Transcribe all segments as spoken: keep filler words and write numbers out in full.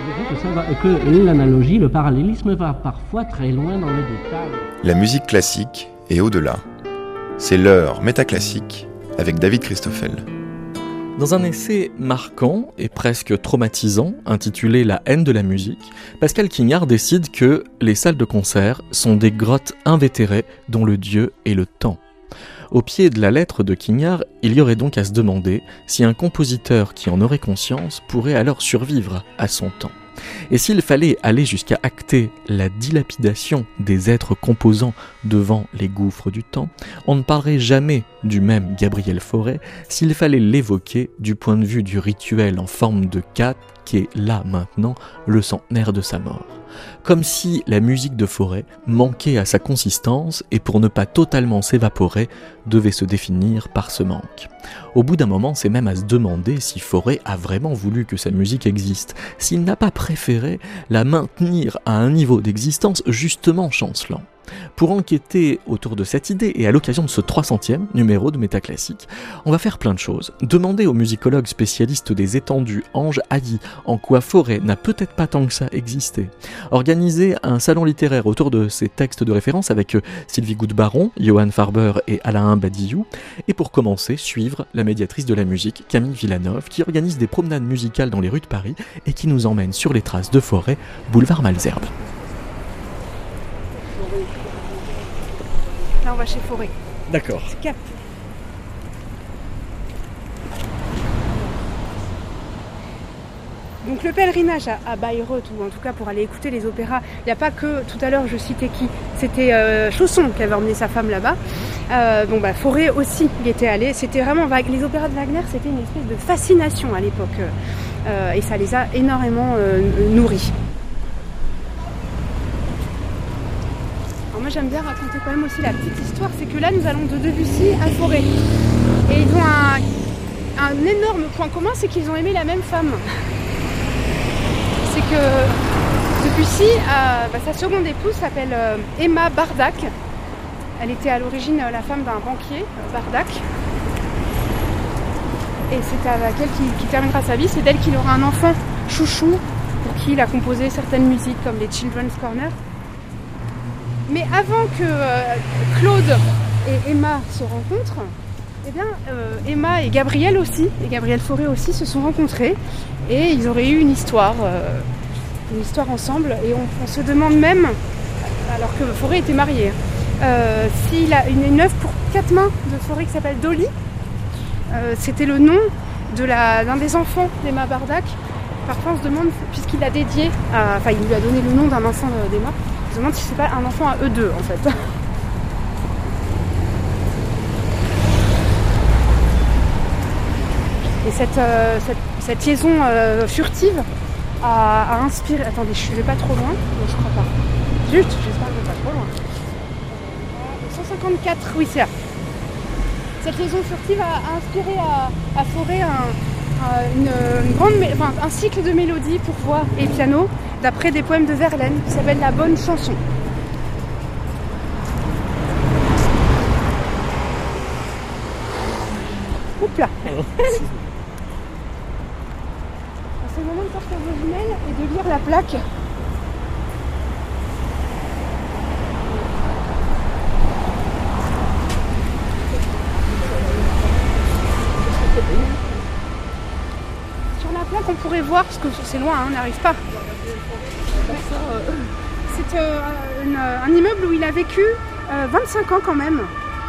que, ça va, que l'analogie, le parallélisme va parfois très loin dans le détail. La musique classique et au-delà. C'est l'heure métaclassique avec David Christoffel. Dans un essai marquant et presque traumatisant, intitulé « La haine de la musique », Pascal Quignard décide que les salles de concert sont des grottes invétérées dont le dieu est le temps. Au pied de la lettre de Quignard, il y aurait donc à se demander si un compositeur qui en aurait conscience pourrait alors survivre à son temps. Et s'il fallait aller jusqu'à acter la dilapidation des êtres composants devant les gouffres du temps, on ne parlerait jamais du même Gabriel Fauré s'il fallait l'évoquer du point de vue du rituel en forme de cat qui est là maintenant le centenaire de sa mort. Comme si la musique de Fauré manquait à sa consistance et pour ne pas totalement s'évaporer, devait se définir par ce manque. Au bout d'un moment, c'est même à se demander si Fauré a vraiment voulu que sa musique existe, s'il n'a pas préféré la maintenir à un niveau d'existence justement chancelant. Pour enquêter autour de cette idée et à l'occasion de ce trois centième numéro de Métaclassique, on va faire plein de choses. Demander au musicologue spécialiste des étendues Ange Hailly en quoi Fauré n'a peut-être pas tant que ça existé. Organiser un salon littéraire autour de ses textes de référence avec Sylvie Goude-Baron, Johan Farber et Alain Badiou. Et pour commencer, suivre la médiatrice de la musique, Camille Villanov, qui organise des promenades musicales dans les rues de Paris et qui nous emmène sur les traces de Fauré, boulevard Malesherbes. Là, on va chez Fauré. D'accord. Cap. Donc le pèlerinage à, à Bayreuth, ou en tout cas pour aller écouter les opéras, il n'y a pas que, tout à l'heure je citais qui, c'était euh, Chausson qui avait emmené sa femme là-bas. Euh, bon bah Fauré aussi y était allé, c'était vraiment, les opéras de Wagner c'était une espèce de fascination à l'époque, euh, et ça les a énormément euh, nourris. Moi j'aime bien raconter quand même aussi la petite histoire, c'est que là nous allons de Debussy à Fauré. Et ils ont un, un énorme point commun, c'est qu'ils ont aimé la même femme. C'est que Debussy, euh, bah, sa seconde épouse s'appelle euh, Emma Bardac. Elle était à l'origine euh, la femme d'un banquier, euh, Bardac. Et c'est avec elle qui, qui terminera sa vie, c'est d'elle qu'il aura un enfant chouchou, pour qui il a composé certaines musiques comme les Children's Corner. Mais avant que euh, Claude et Emma se rencontrent, eh bien, euh, Emma et Gabriel aussi, et Gabriel Fauré aussi, se sont rencontrés et ils auraient eu une histoire, euh, une histoire ensemble. Et on, on se demande même, alors que Fauré était marié, euh, s'il a une, une œuvre pour quatre mains de Fauré qui s'appelle Dolly. Euh, c'était le nom de la, d'un des enfants d'Emma Bardac. Parfois on se demande, puisqu'il l'a dédié, à, enfin il lui a donné le nom d'un enfant d'Emma, je me demande si c'est pas un enfant à eux deux en fait. Et cette, euh, cette, cette liaison euh, furtive a, a inspiré... Attendez, je vais pas trop loin. Non, je crois pas. Zut, j'espère que je vais pas trop loin. cent cinquante-quatre, oui c'est là. Cette liaison furtive a, a inspiré à, à Fauré un, un, une, une grande, enfin, un cycle de mélodies pour voix et piano, d'après des poèmes de Verlaine, qui s'appelle La Bonne Chanson. Oups là. C'est le moment de sortir vos jumelles et de lire la plaque. Sur la plaque, on pourrait voir, parce que c'est loin, hein, on n'arrive pas. C'est euh, une, un immeuble où il a vécu euh, vingt-cinq ans quand même.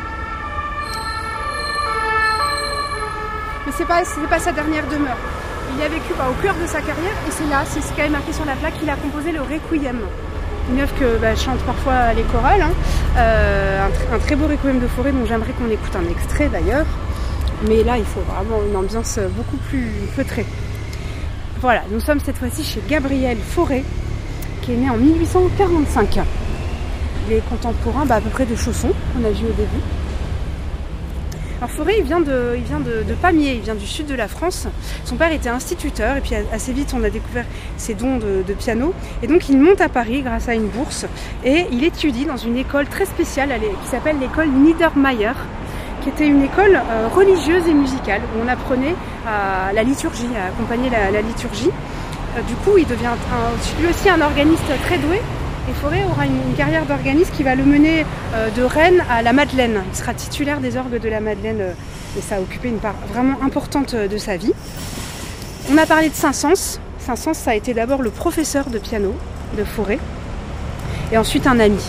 Mais c'est pas, c'est pas sa dernière demeure. Il y a vécu bah, au cœur de sa carrière et c'est là, c'est ce qui est marqué sur la plaque, qu'il a composé le Requiem. Une œuvre que bah, chante parfois les chorales. Hein. Euh, un, un très beau Requiem de Fauré dont j'aimerais qu'on écoute un extrait d'ailleurs. Mais là, il faut vraiment une ambiance beaucoup plus feutrée. Voilà, nous sommes cette fois-ci chez Gabriel Fauré, qui est né en mille huit cent quarante-cinq. Il est contemporain bah, à peu près de Chausson, qu'on a vu au début. Alors Fauré, il vient, de, il vient de, de Pamiers, il vient du sud de la France. Son père était instituteur et puis assez vite on a découvert ses dons de, de piano. Et donc il monte à Paris grâce à une bourse et il étudie dans une école très spéciale qui s'appelle l'école Niedermayer, qui était une école euh, religieuse et musicale où on apprenait à la liturgie, à accompagner la, la liturgie. Euh, du coup, il devient un, lui aussi un organiste très doué. Et Fauré aura une, une carrière d'organiste qui va le mener euh, de Rennes à la Madeleine. Il sera titulaire des orgues de la Madeleine euh, et ça a occupé une part vraiment importante de sa vie. On a parlé de Saint-Saëns. Saint-Saëns, ça a été d'abord le professeur de piano de Fauré et ensuite un ami.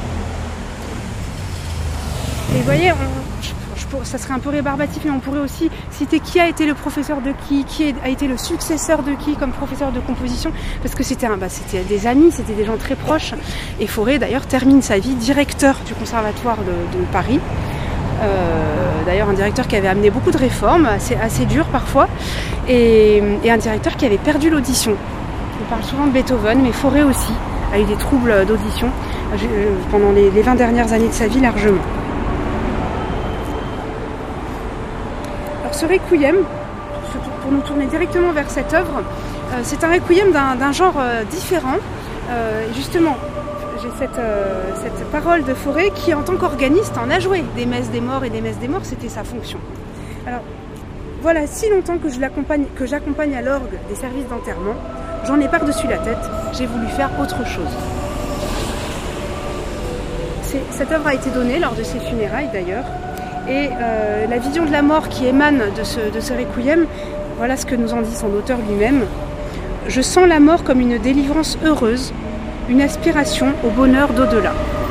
Et vous voyez, on, je, je, ça serait un peu rébarbatif, mais on pourrait aussi citer qui a été le professeur de qui, qui a été le successeur de qui comme professeur de composition, parce que c'était, un, bah, c'était des amis, c'était des gens très proches. Et Fauré, d'ailleurs, termine sa vie directeur du Conservatoire de, de Paris. Euh, d'ailleurs, un directeur qui avait amené beaucoup de réformes, assez, assez dures parfois, et, et un directeur qui avait perdu l'audition. On parle souvent de Beethoven, mais Fauré aussi a eu des troubles d'audition pendant les, les vingt dernières années de sa vie largement. Alors ce requiem, pour nous tourner directement vers cette œuvre, euh, c'est un requiem d'un, d'un genre euh, différent. Euh, justement, j'ai cette, euh, cette parole de Fauré qui, en tant qu'organiste, en a joué des messes des morts et des messes des morts, c'était sa fonction. Alors, voilà si longtemps que je l'accompagne, que j'accompagne à l'orgue des services d'enterrement, j'en ai par-dessus la tête, j'ai voulu faire autre chose. C'est, cette œuvre a été donnée lors de ses funérailles d'ailleurs, et euh, la vision de la mort qui émane de ce, de ce requiem, voilà ce que nous en dit son auteur lui-même. Je sens la mort comme une délivrance heureuse, une aspiration au bonheur d'au-delà.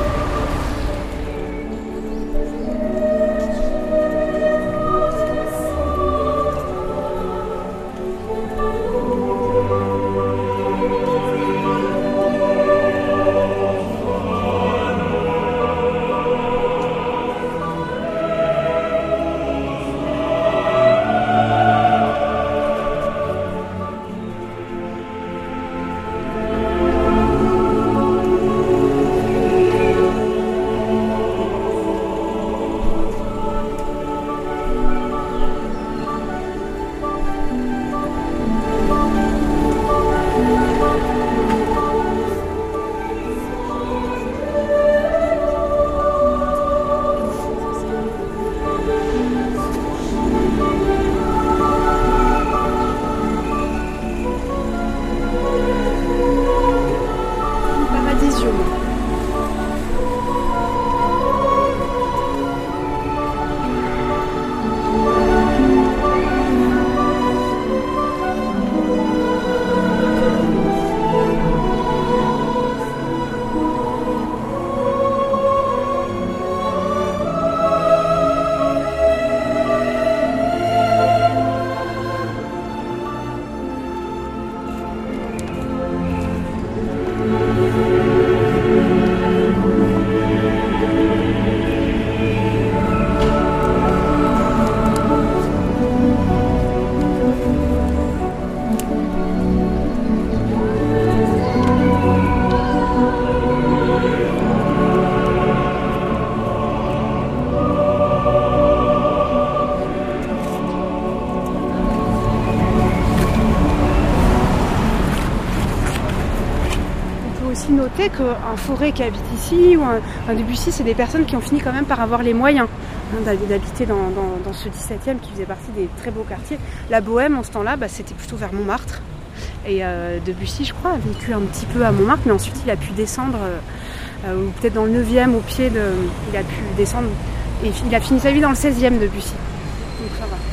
Noter qu'un Fauré qui habite ici ou un, un Debussy, c'est des personnes qui ont fini quand même par avoir les moyens hein, d'habiter dans, dans, dans ce dix-septième qui faisait partie des très beaux quartiers. La Bohème en ce temps-là, bah, c'était plutôt vers Montmartre. Et euh, Debussy, je crois, a vécu un petit peu à Montmartre, mais ensuite il a pu descendre, euh, ou peut-être dans le neuvième, au pied de... Il a pu descendre, et il a fini sa vie dans le seizième, Debussy. Donc ça va.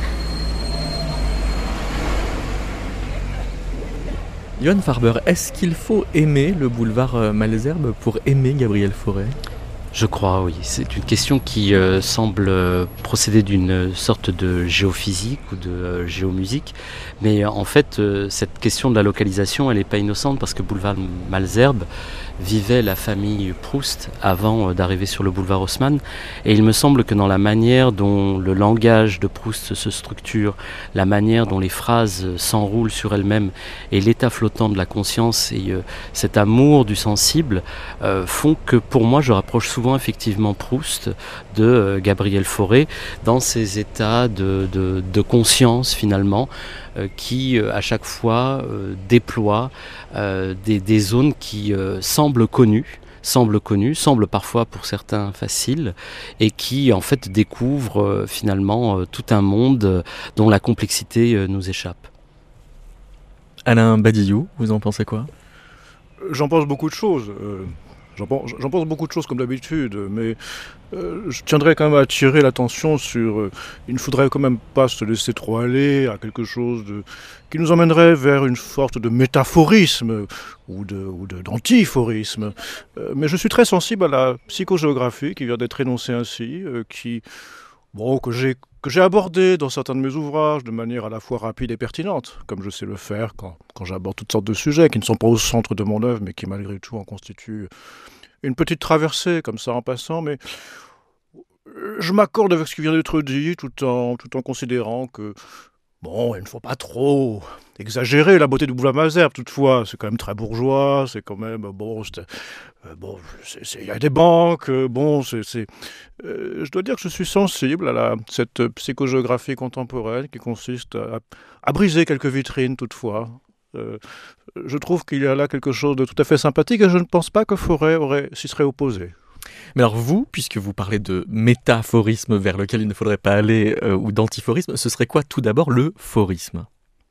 Johan Farber, est-ce qu'il faut aimer le boulevard Malesherbes pour aimer Gabriel Fauré ? Je crois, oui. C'est une question qui euh, semble procéder d'une sorte de géophysique ou de euh, géomusique. Mais euh, en fait, euh, cette question de la localisation, elle n'est pas innocente parce que boulevard Malesherbes vivait la famille Proust avant euh, d'arriver sur le boulevard Haussmann. Et il me semble que dans la manière dont le langage de Proust se structure, la manière dont les phrases s'enroulent sur elles-mêmes et l'état flottant de la conscience et euh, cet amour du sensible euh, font que pour moi, je rapproche souvent effectivement Proust de euh, Gabriel Fauré dans ces états de, de, de conscience finalement euh, qui euh, à chaque fois euh, déploient euh, des, des zones qui euh, semblent connues semblent connues, semblent parfois pour certains faciles et qui en fait découvrent euh, finalement euh, tout un monde euh, dont la complexité euh, nous échappe. Alain Badillou, vous en pensez quoi ? J'en pense beaucoup de choses. Euh, j'en, pense, j'en pense beaucoup de choses comme d'habitude, mais euh, je tiendrais quand même à attirer l'attention sur... Euh, il ne faudrait quand même pas se laisser trop aller à quelque chose de, qui nous emmènerait vers une sorte de métaphorisme ou, de, ou de, d'antiphorisme. Euh, mais je suis très sensible à la psychogéographie qui vient d'être énoncée ainsi, euh, qui, bon, que j'ai que j'ai abordé dans certains de mes ouvrages de manière à la fois rapide et pertinente, comme je sais le faire quand, quand j'aborde toutes sortes de sujets qui ne sont pas au centre de mon œuvre, mais qui malgré tout en constituent une petite traversée, comme ça en passant. Mais je m'accorde avec ce qui vient d'être dit, tout en, tout en considérant que, bon, il ne faut pas trop exagérer la beauté du boulevard Malesherbes, toutefois, c'est quand même très bourgeois, c'est quand même, bon, c'est, euh, bon, il y a des banques, euh, bon, c'est, c'est euh, je dois dire que je suis sensible à la, cette psychogéographie contemporaine qui consiste à, à briser quelques vitrines, toutefois. Euh, je trouve qu'il y a là quelque chose de tout à fait sympathique et je ne pense pas que Fauré aurait, s'y serait opposé. Mais alors vous, puisque vous parlez de métaphorisme vers lequel il ne faudrait pas aller, euh, ou d'antiphorisme, ce serait quoi tout d'abord le phorisme ?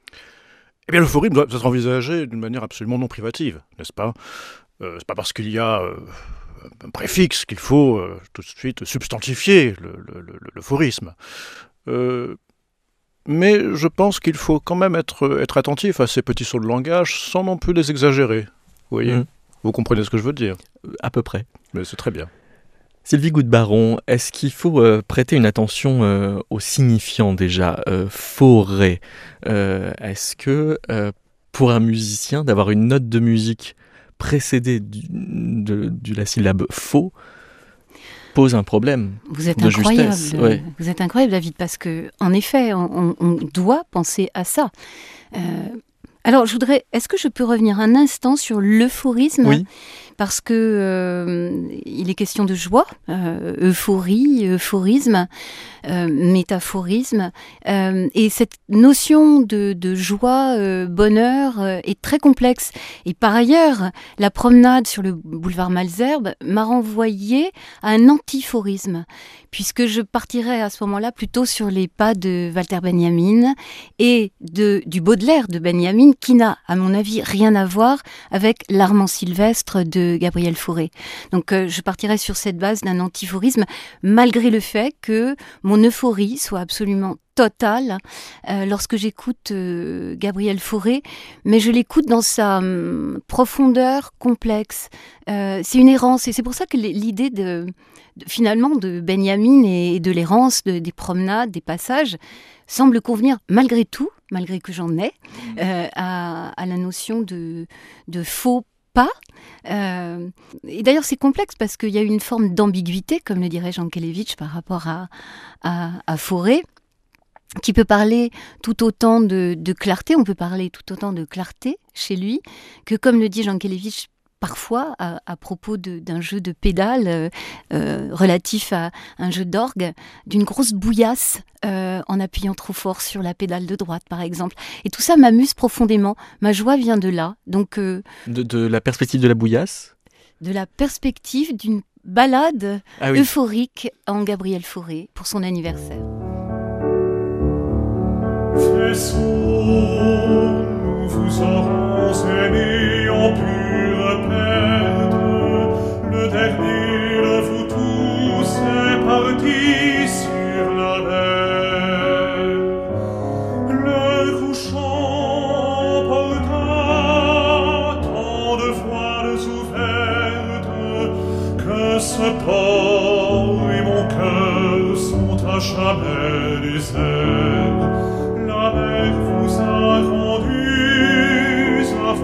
Eh bien, le phorisme doit être envisagé d'une manière absolument non privative, n'est-ce pas ? euh, C'est pas parce qu'il y a euh, un préfixe qu'il faut euh, tout de suite substantifier le, le, le, le phorisme. Euh, mais je pense qu'il faut quand même être, être attentif à ces petits sauts de langage sans non plus les exagérer. Vous voyez ? Mmh. Vous comprenez ce que je veux dire ? À peu près. Mais c'est très bien. Sylvie Goudbaron, est-ce qu'il faut euh, prêter une attention euh, aux signifiants déjà euh, Fauré, euh, est-ce que euh, pour un musicien, d'avoir une note de musique précédée du, de, de la syllabe faux pose un problème Vous êtes de incroyable, justesse, ouais. Vous êtes incroyable, David, parce que en effet, on, on doit penser à ça. Euh, alors, je voudrais. Est-ce que je peux revenir un instant sur l'euphorisme ? Oui. Parce que euh, il est question de joie, euh, euphorie, euphorisme, euh, métaphorisme, euh, et cette notion de, de joie, euh, bonheur euh, est très complexe. Et par ailleurs, la promenade sur le boulevard Malesherbes m'a renvoyé à un antiphorisme, puisque je partirais à ce moment-là plutôt sur les pas de Walter Benjamin et de, du Baudelaire de Benjamin, qui n'a, à mon avis, rien à voir avec l'Armand Sylvestre de Gabriel Fauré. Donc euh, je partirais sur cette base d'un antiphorisme, malgré le fait que mon euphorie soit absolument totale euh, lorsque j'écoute euh, Gabriel Fauré, mais je l'écoute dans sa hum, profondeur complexe. Euh, c'est une errance, et c'est pour ça que l'idée de, de finalement de Benjamin et de l'errance, de, des promenades, des passages, semble convenir malgré tout, malgré que j'en ai, euh, à, à la notion de, de faux pas. Euh, et d'ailleurs, c'est complexe parce qu'il y a une forme d'ambiguïté, comme le dirait Jankélévitch, par rapport à, à, à Fauré, qui peut parler tout autant de, de clarté, on peut parler tout autant de clarté chez lui, que comme le dit Jankélévitch, parfois à, à propos de, d'un jeu de pédales euh, euh, relatif à un jeu d'orgue, d'une grosse bouillasse euh, en appuyant trop fort sur la pédale de droite, par exemple. Et tout ça m'amuse profondément. Ma joie vient de là. Donc, euh, de, de la perspective de la bouillasse ? De la perspective d'une ballade ah oui. euphorique en Gabriel Fauré pour son anniversaire. Faisons, nous vous aurons aimé en pure perte. Le dernier de vous tous est parti sur la mer. Le couchant porta tant de voiles ouvertes que ce port et mon cœur sont à jamais déserts. La mer vous a rendus à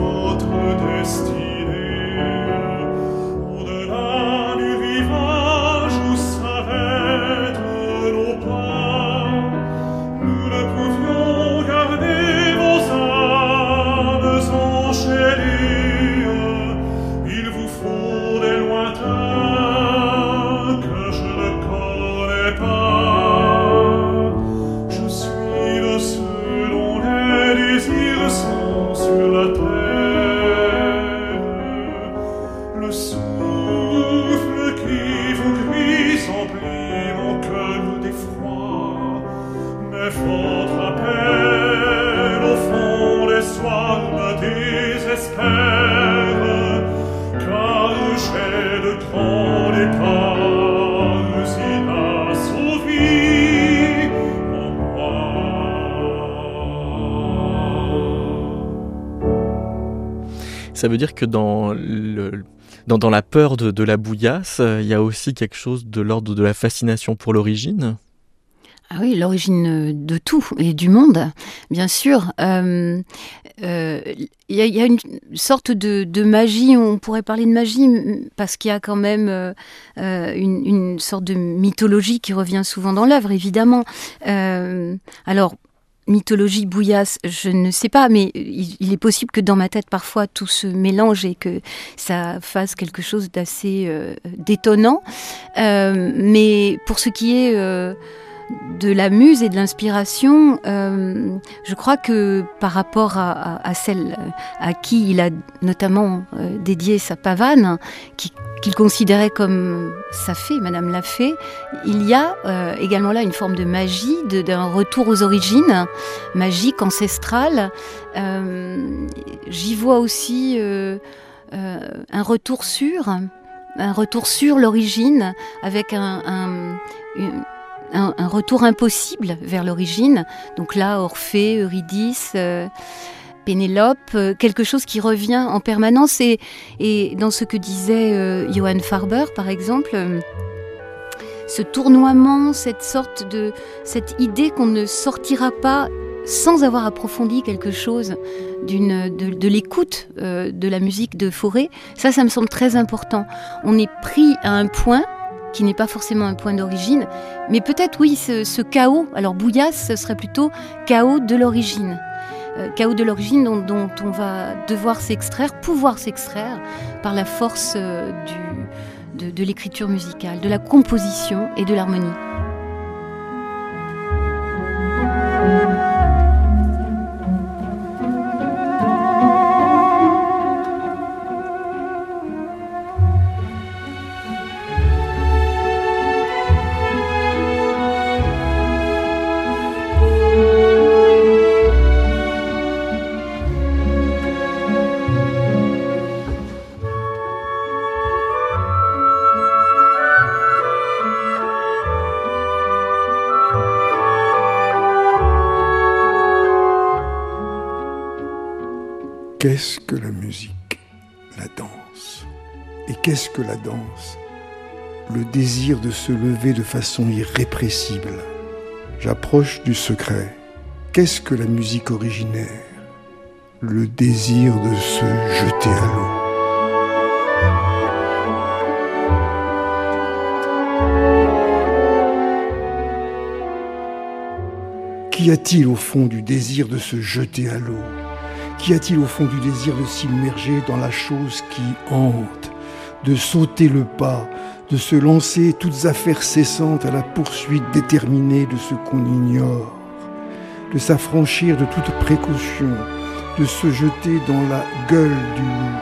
Ça veut dire que dans, le, dans, dans la peur de, de la bouillasse, il y a aussi quelque chose de l'ordre de la fascination pour l'origine. Ah oui, l'origine de tout et du monde, bien sûr. Euh, euh, y, a, y a une sorte de, de magie, on pourrait parler de magie, parce qu'il y a quand même euh, une, une sorte de mythologie qui revient souvent dans l'œuvre, évidemment. Euh, alors, mythologie, bouillasse, je ne sais pas, mais il, il est possible que dans ma tête, parfois, tout se mélange et que ça fasse quelque chose d'assez euh, détonnant. Euh, mais pour ce qui est... Euh, de la muse et de l'inspiration, euh, je crois que par rapport à, à, à celle à qui il a notamment euh, dédié sa pavane, qui, qu'il considérait comme sa fée, Madame la Fée, il y a euh, également là une forme de magie, de, d'un retour aux origines, magique, ancestrale. Euh, j'y vois aussi euh, euh, un retour sur, un retour sur l'origine, avec un... un une, Un, un retour impossible vers l'origine. Donc là, Orphée, Eurydice, euh, Pénélope, euh, quelque chose qui revient en permanence. Et, et dans ce que disait euh, Johann Farber, par exemple, euh, ce tournoiement, cette sorte de, cette idée qu'on ne sortira pas sans avoir approfondi quelque chose d'une, de, de l'écoute euh, de la musique de Fauré, ça, ça me semble très important. On est pris à un point qui n'est pas forcément un point d'origine, mais peut-être, oui, ce, ce chaos, alors bouillasse, ce serait plutôt chaos de l'origine. Euh, chaos de l'origine dont, dont on va devoir s'extraire, pouvoir s'extraire par la force euh, du, de, de l'écriture musicale, de la composition et de l'harmonie. Qu'est-ce que la musique? La danse. Et qu'est-ce que la danse? Le désir de se lever de façon irrépressible. J'approche du secret. Qu'est-ce que la musique originaire? Le désir de se jeter à l'eau. Qu'y a-t-il au fond du désir de se jeter à l'eau? Qu'y a-t-il au fond du désir de s'immerger dans la chose qui hante, de sauter le pas, de se lancer toutes affaires cessantes à la poursuite déterminée de ce qu'on ignore, de s'affranchir de toute précaution, de se jeter dans la gueule du loup.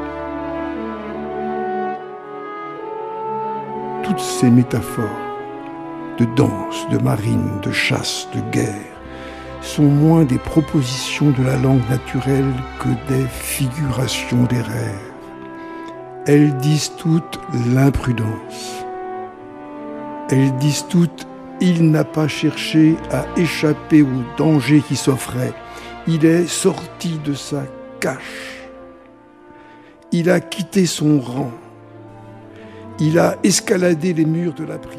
Toutes ces métaphores de danse, de marine, de chasse, de guerre sont moins des propositions de la langue naturelle que des figurations des rêves. Elles disent toutes l'imprudence. Elles disent toutes « il n'a pas cherché à échapper au danger qui s'offrait. Il est sorti de sa cache. Il a quitté son rang. Il a escaladé les murs de la prison. »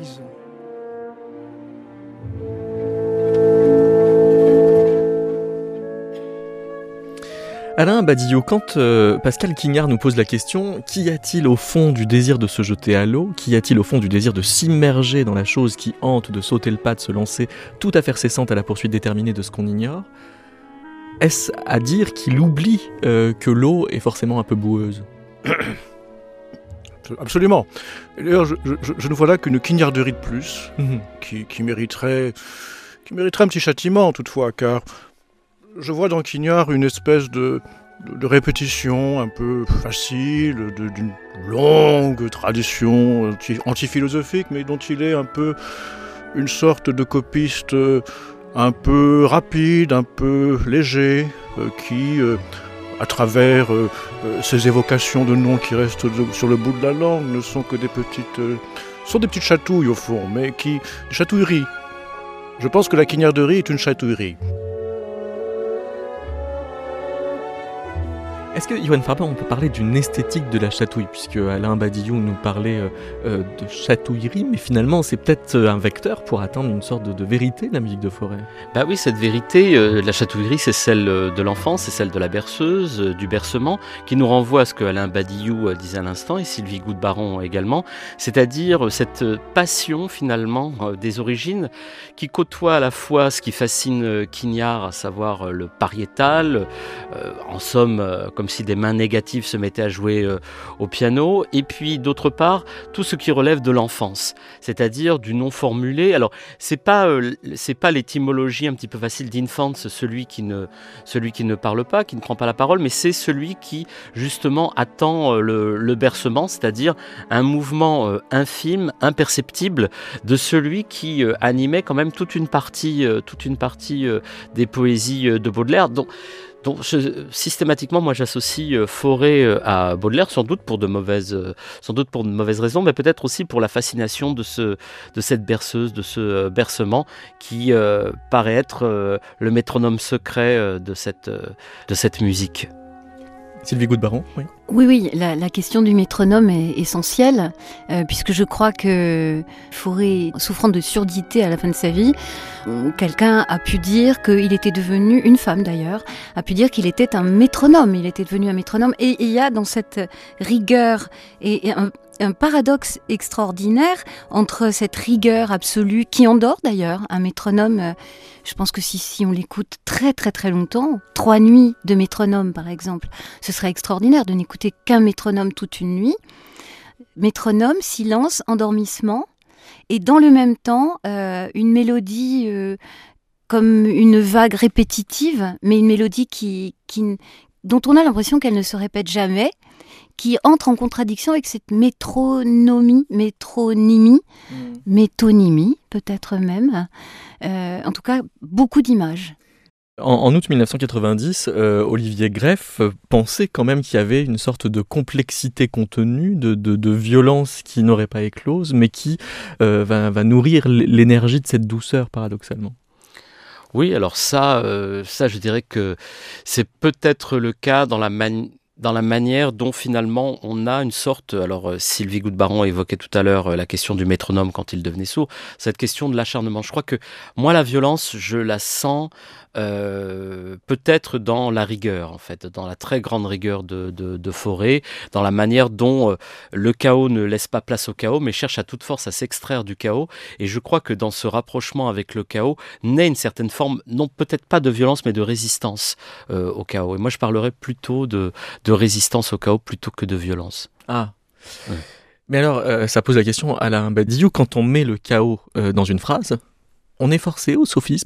Alain Badillo, quand euh, Pascal Quignard nous pose la question « Qu'y a-t-il au fond du désir de se jeter à l'eau? Qu'y a-t-il au fond du désir de s'immerger dans la chose qui hante, de sauter le pas, de se lancer tout affaire cessante à la poursuite déterminée de ce qu'on ignore ?» Est-ce à dire qu'il oublie euh, que l'eau est forcément un peu boueuse? Absolument. Et d'ailleurs, je, je, je ne vois là qu'une quignarderie de plus, mmh. qui, qui, mériterait, qui mériterait un petit châtiment toutefois, car je vois dans Quignard une espèce de, de, de répétition un peu facile, de, d'une longue tradition anti, anti-philosophique, mais dont il est un peu une sorte de copiste un peu rapide, un peu léger, euh, qui, euh, à travers euh, euh, ces évocations de noms qui restent de, sur le bout de la langue, ne sont que des petites, euh, sont des petites chatouilles au fond, mais qui, des chatouilleries. Je pense que la quignarderie est une chatouillerie. Est-ce que, Yoann Frapin, on peut parler d'une esthétique de la chatouille, puisque Alain Badiou nous parlait euh, euh, de chatouillerie, mais finalement c'est peut-être un vecteur pour atteindre une sorte de, de vérité de la musique de Fauré. Bah oui, cette vérité, euh, la chatouillerie, c'est celle de l'enfance, c'est celle de la berceuse, euh, du bercement, qui nous renvoie à ce que Alain Badiou euh, disait à l'instant, et Sylvie Goudbaron également, c'est-à-dire euh, cette passion finalement euh, des origines, qui côtoie à la fois ce qui fascine euh, Quignard, à savoir euh, le pariétal, euh, en somme, euh, comme si des mains négatives se mettaient à jouer euh, au piano, et puis d'autre part tout ce qui relève de l'enfance, c'est-à-dire du non formulé. Alors c'est pas euh, c'est pas l'étymologie un petit peu facile d'infant, celui qui ne celui qui ne parle pas, qui ne prend pas la parole, mais c'est celui qui justement attend euh, le, le bercement, c'est-à-dire un mouvement euh, infime, imperceptible de celui qui euh, animait quand même toute une partie euh, toute une partie euh, des poésies euh, de Baudelaire. Donc Donc, je, systématiquement, moi, j'associe euh, Fauré euh, à Baudelaire, sans doute pour de mauvaises, euh, sans doute pour de mauvaises raisons, mais peut-être aussi pour la fascination de ce, de cette berceuse, de ce euh, bercement qui euh, paraît être euh, le métronome secret euh, de cette, euh, de cette musique. Sylvie Goudbaron, oui. Oui, oui, la, la question du métronome est essentielle, euh, puisque je crois que Fauré, souffrant de surdité à la fin de sa vie, quelqu'un a pu dire qu'il était devenu, une femme d'ailleurs, a pu dire qu'il était un métronome, il était devenu un métronome, et il y a dans cette rigueur et, et un, un paradoxe extraordinaire entre cette rigueur absolue, qui endort d'ailleurs, un métronome, euh, je pense que si, si on l'écoute très très très longtemps, trois nuits de métronome par exemple, ce serait extraordinaire de n'écouter qu'un métronome toute une nuit. Métronome, silence, endormissement, et dans le même temps, euh, une mélodie euh, comme une vague répétitive, mais une mélodie qui, qui, dont on a l'impression qu'elle ne se répète jamais, qui entre en contradiction avec cette métronomie, métronymie, mmh. métonymie peut-être même, euh, en tout cas beaucoup d'images. En, en août dix-neuf cent quatre-vingt-dix, euh, Olivier Greff pensait quand même qu'il y avait une sorte de complexité contenue, de, de, de violence qui n'aurait pas éclose, mais qui euh, va, va nourrir l'énergie de cette douceur, paradoxalement. Oui, alors ça, euh, ça je dirais que c'est peut-être le cas dans la manière... dans la manière dont finalement on a une sorte, alors euh, Sylvie Goudbaron évoquait tout à l'heure euh, la question du métronome quand il devenait sourd, cette question de l'acharnement. Je crois que moi la violence, je la sens euh, peut-être dans la rigueur en fait, dans la très grande rigueur de, de, de Fauré, dans la manière dont euh, le chaos ne laisse pas place au chaos, mais cherche à toute force à s'extraire du chaos. Et je crois que dans ce rapprochement avec le chaos naît une certaine forme, non peut-être pas de violence, mais de résistance euh, au chaos. Et moi je parlerais plutôt de, de résistance au chaos plutôt que de violence. Ah. Ouais. Mais alors, euh, ça pose la question, Alain Badiou, quand on met le chaos euh, dans une phrase, on est forcé au sophisme ?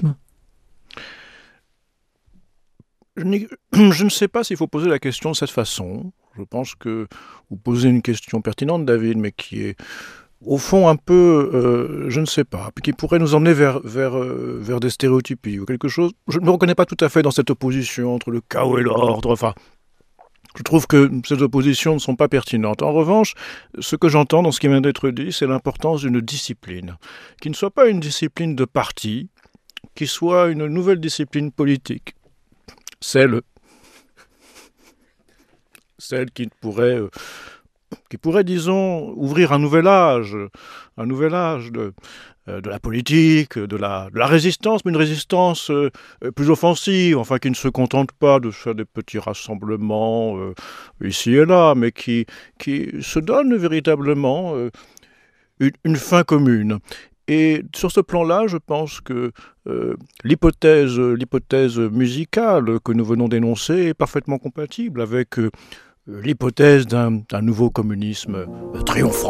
je, je ne sais pas s'il faut poser la question de cette façon. Je pense que vous posez une question pertinente, David, mais qui est au fond un peu, euh, je ne sais pas, qui pourrait nous emmener vers, vers, euh, vers des stéréotypies ou quelque chose. Je ne me reconnais pas tout à fait dans cette opposition entre le chaos et l'ordre, enfin... Je trouve que ces oppositions ne sont pas pertinentes. En revanche, ce que j'entends dans ce qui vient d'être dit, c'est l'importance d'une discipline, qui ne soit pas une discipline de parti, qui soit une nouvelle discipline politique, celle, celle qui pourrait, qui pourrait, disons, ouvrir un nouvel âge, un nouvel âge de... de la politique, de la, de la résistance, mais une résistance euh, plus offensive, enfin qui ne se contente pas de faire des petits rassemblements euh, ici et là, mais qui, qui se donne véritablement euh, une, une fin commune. Et sur ce plan-là, je pense que euh, l'hypothèse, l'hypothèse musicale que nous venons d'énoncer est parfaitement compatible avec euh, l'hypothèse d'un, d'un nouveau communisme euh, triomphant.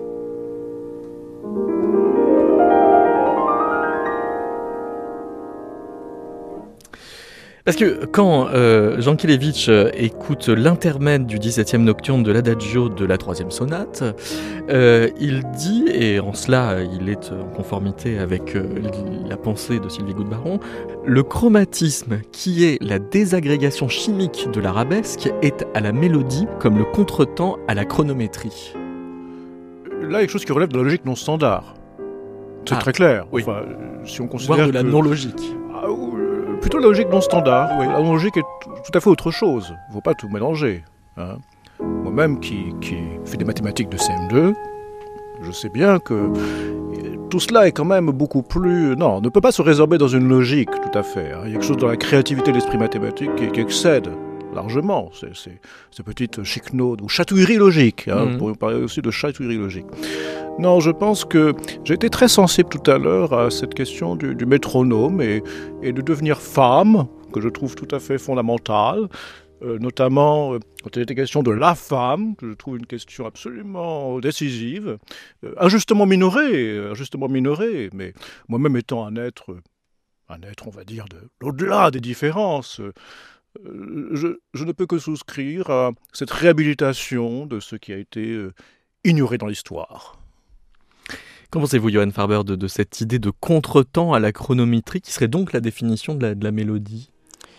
Parce que quand euh, Jankélévitch euh, écoute l'intermède du dix-septième nocturne de l'Adagio de la troisième sonate, euh, il dit, et en cela il est en conformité avec euh, la pensée de Sylvie Goudbaron, le chromatisme qui est la désagrégation chimique de l'arabesque est à la mélodie comme le contretemps à la chronométrie. Là, il y a quelque chose qui relève de la logique non standard. C'est ah, très clair. Oui. Enfin, si on considère Voire de la que... non-logique. Ah, plutôt la logique non standard. Oui, la logique est tout, tout à fait autre chose. Il ne faut pas tout mélanger. Hein. Moi-même qui, qui fais des mathématiques de C M deux, je sais bien que tout cela est quand même beaucoup plus... Non, on ne peut pas se résorber dans une logique, tout à fait. Hein. Il y a quelque chose dans la créativité de l'esprit mathématique qui, qui excède largement ces, ces, ces petites chiquenaudes ou chatouilleries logiques. Hein. Mmh. On pourrait parler aussi de chatouilleries logiques. Non, je pense que j'ai été très sensible tout à l'heure à cette question du, du métronome et, et de devenir femme, que je trouve tout à fait fondamentale. Euh, notamment euh, quand il était question de la femme, que je trouve une question absolument décisive, euh, injustement minorée, injustement minorée, mais moi-même étant un être, un être, on va dire, de l'au-delà des différences, euh, je, je ne peux que souscrire à cette réhabilitation de ce qui a été euh, ignoré dans l'histoire. Qu'en pensez-vous, Johann Farber, de, de cette idée de contretemps à la chronométrie, qui serait donc la définition de la, de la mélodie ?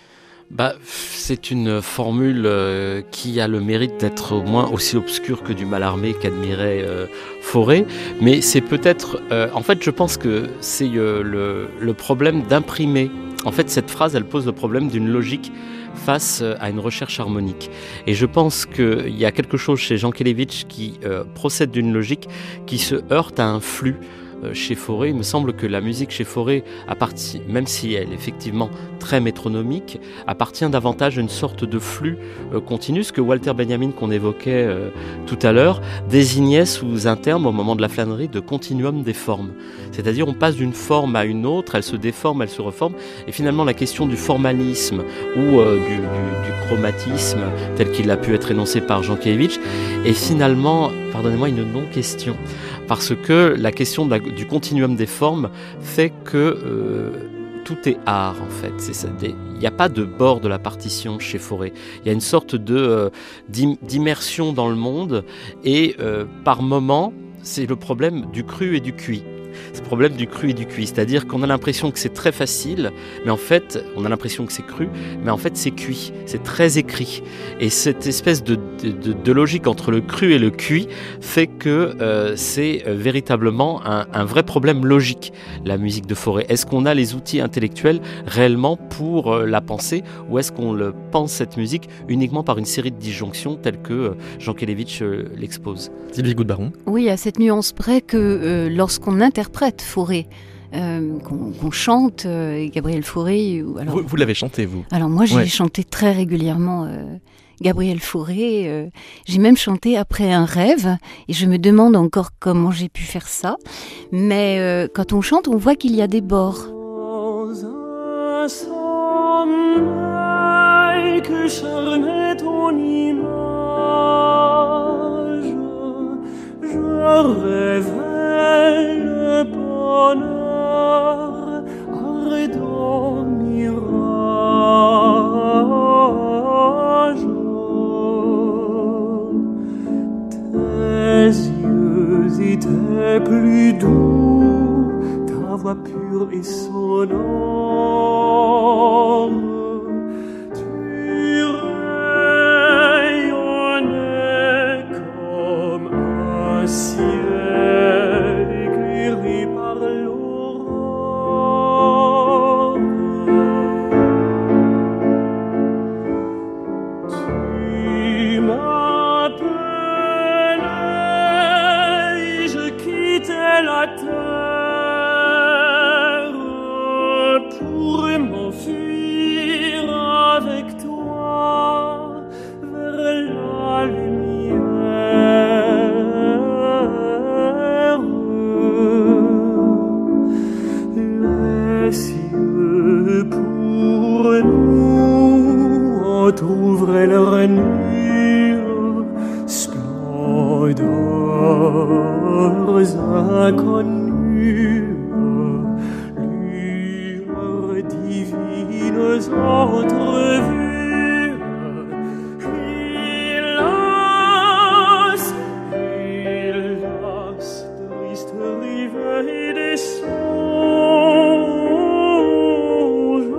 Bah, c'est une formule euh, qui a le mérite d'être au moins aussi obscure que du Mallarmé qu'admirait euh, Fauré, mais c'est peut-être... Euh, en fait, je pense que c'est euh, le, le problème d'imprimer. En fait, cette phrase, elle pose le problème d'une logique face à une recherche harmonique. Et je pense qu'il y a quelque chose chez Jankélévitch qui euh, procède d'une logique qui se heurte à un flux. Chez Fauré, il me semble que la musique chez Fauré, appartient, même si elle est effectivement très métronomique, appartient davantage à une sorte de flux euh, continu, ce que Walter Benjamin, qu'on évoquait euh, tout à l'heure, désignait sous un terme, au moment de la flânerie, de continuum des formes. C'est-à-dire on passe d'une forme à une autre, elle se déforme, elle se reforme, et finalement la question du formalisme ou euh, du, du, du chromatisme, tel qu'il a pu être énoncé par Jankélévitch, est finalement, pardonnez-moi, une non-question. Parce que la question de la, du continuum des formes fait que euh, tout est art, en fait. Il n'y a pas de bord de la partition chez Fauré. Il y a une sorte de, euh, d'immersion dans le monde et euh, par moment, c'est le problème du cru et du cuit. C'est le problème du cru et du cuit, c'est-à-dire qu'on a l'impression que c'est très facile, mais en fait, on a l'impression que c'est cru, mais en fait c'est cuit, c'est très écrit. Et cette espèce de, de, de logique entre le cru et le cuit fait que euh, c'est véritablement un, un vrai problème logique, la musique de Fauré. Est-ce qu'on a les outils intellectuels réellement pour euh, la penser, ou est-ce qu'on le pense, cette musique, uniquement par une série de disjonctions telles que euh, Jankélévitch euh, l'expose? Sylvie Goudbaron. Oui, à cette nuance près que euh, lorsqu'on interprète Fauré, euh, qu'on, qu'on chante euh, Gabriel Fauré... Alors, vous, vous l'avez chanté, vous? Alors moi, j'ai ouais. chanté très régulièrement euh, Gabriel Fauré. Euh, j'ai même chanté après un rêve, et je me demande encore comment j'ai pu faire ça. Mais euh, quand on chante, on voit qu'il y a des bords. Dans un sommeil que charmait ton image, je rêvais le bonheur, ardent mirage. Tes yeux étaient plus doux, ta voix pure et sonore. Tu rayonnais comme un ciel éclairé par l'aurore. Tu m'appelais et je quittais la terre pour m'enfuir avec toi vers la lumière. Les cieux pour nous entr'ouvraient leurs nuits, splendeurs inconnues, lueurs divines entrevues. Hélas, hélas, triste réveil des songes,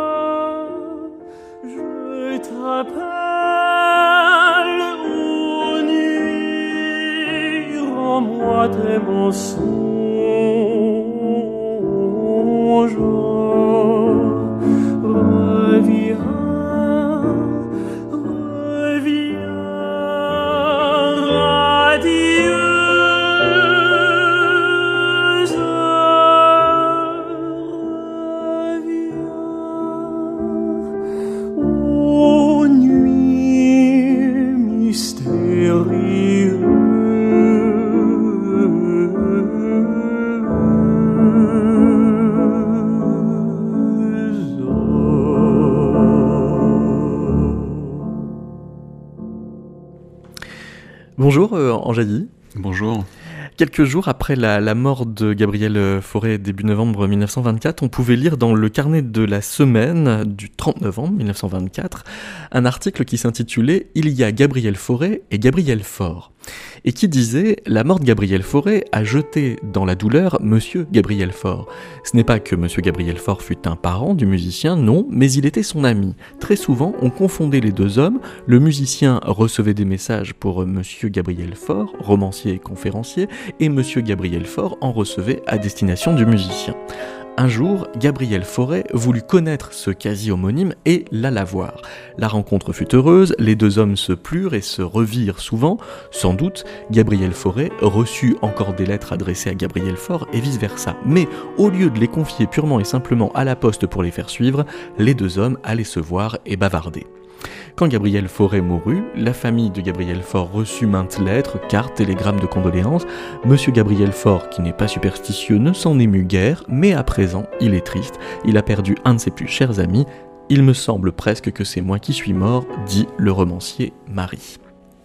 je t'appelle aux nuits, rends-moi tes mensonges, Bonjour euh, Anjaï. Bonjour. Quelques jours après la, la mort de Gabriel Fauré, début novembre mille neuf cent vingt-quatre, on pouvait lire dans le carnet de la semaine du trente novembre mille neuf cent vingt-quatre un article qui s'intitulait « Il y a Gabriel Fauré et Gabriel Faure » et qui disait « La mort de Gabriel Fauré a jeté dans la douleur Monsieur Gabriel Faure. Ce n'est pas que Monsieur Gabriel Faure fût un parent du musicien, non, mais il était son ami. Très souvent, on confondait les deux hommes. Le musicien recevait des messages pour Monsieur Gabriel Faure, romancier et conférencier, et Monsieur Gabriel Faure en recevait à destination du musicien. Un jour, Gabriel Fauré voulut connaître ce quasi-homonyme et l'alla voir. La rencontre fut heureuse, les deux hommes se plurent et se revirent souvent. Sans doute, Gabriel Fauré reçut encore des lettres adressées à Gabriel Faure et vice-versa. Mais au lieu de les confier purement et simplement à la poste pour les faire suivre, les deux hommes allaient se voir et bavarder. Quand Gabriel Fauré mourut, la famille de Gabriel Faure reçut maintes lettres, cartes, télégrammes de condoléances. Monsieur Gabriel Faure, qui n'est pas superstitieux, ne s'en émut guère, mais à présent, il est triste. Il a perdu un de ses plus chers amis. Il me semble presque que c'est moi qui suis mort, dit le romancier Marie.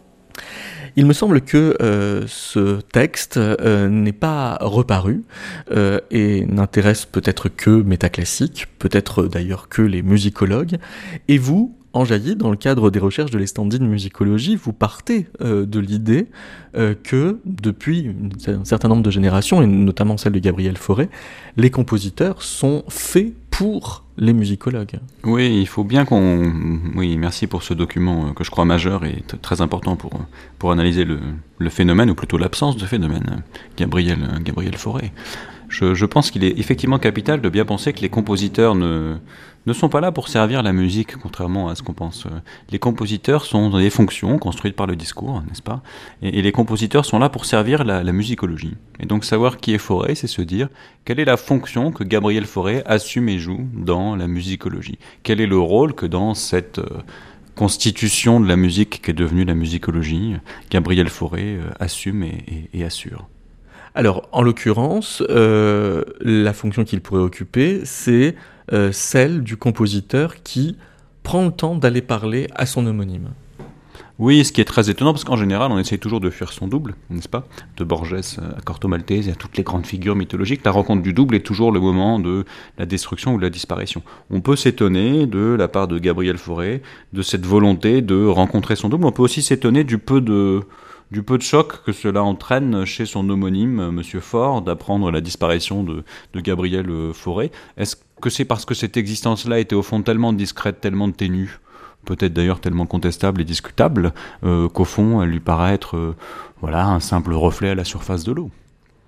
Il me semble que euh, ce texte euh, n'est pas reparu euh, et n'intéresse peut-être que Métaclassique, peut-être d'ailleurs que les musicologues. Et vous, Anjaï, dans le cadre des recherches de l'Estandine musicologie, vous partez euh, de l'idée euh, que depuis un certain nombre de générations, et notamment celle de Gabriel Fauré, les compositeurs sont faits pour les musicologues. Oui, il faut bien qu'on... Oui, merci pour ce document que je crois majeur et t- très important pour, pour analyser le, le phénomène, ou plutôt l'absence de phénomène, Gabriel, Gabriel Fauré. Je, je pense qu'il est effectivement capital de bien penser que les compositeurs ne, ne sont pas là pour servir la musique, contrairement à ce qu'on pense. Les compositeurs sont dans des fonctions construites par le discours, n'est-ce pas ? et, et les compositeurs sont là pour servir la, la musicologie. Et donc savoir qui est Fauré, c'est se dire quelle est la fonction que Gabriel Fauré assume et joue dans la musicologie. Quel est le rôle que dans cette... Euh, constitution de la musique qui est devenue la musicologie, Gabriel Fauré euh, assume et, et, et assure. Alors, en l'occurrence, euh, la fonction qu'il pourrait occuper, c'est euh, celle du compositeur qui prend le temps d'aller parler à son homonyme. Oui, ce qui est très étonnant, parce qu'en général, on essaye toujours de fuir son double, n'est-ce pas ? De Borges à Corto Maltese et à toutes les grandes figures mythologiques, la rencontre du double est toujours le moment de la destruction ou de la disparition. On peut s'étonner de la part de Gabriel Fauré, de cette volonté de rencontrer son double. On peut aussi s'étonner du peu de... du peu de choc que cela entraîne chez son homonyme, Monsieur Faure, d'apprendre la disparition de, de Gabriel Fauré. Est-ce que c'est parce que cette existence-là était au fond tellement discrète, tellement ténue, peut-être d'ailleurs tellement contestable et discutable, euh, qu'au fond, elle lui paraît être euh, voilà, un simple reflet à la surface de l'eau.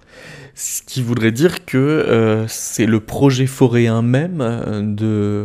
Ce qui voudrait dire que euh, c'est le projet fauréen même euh, de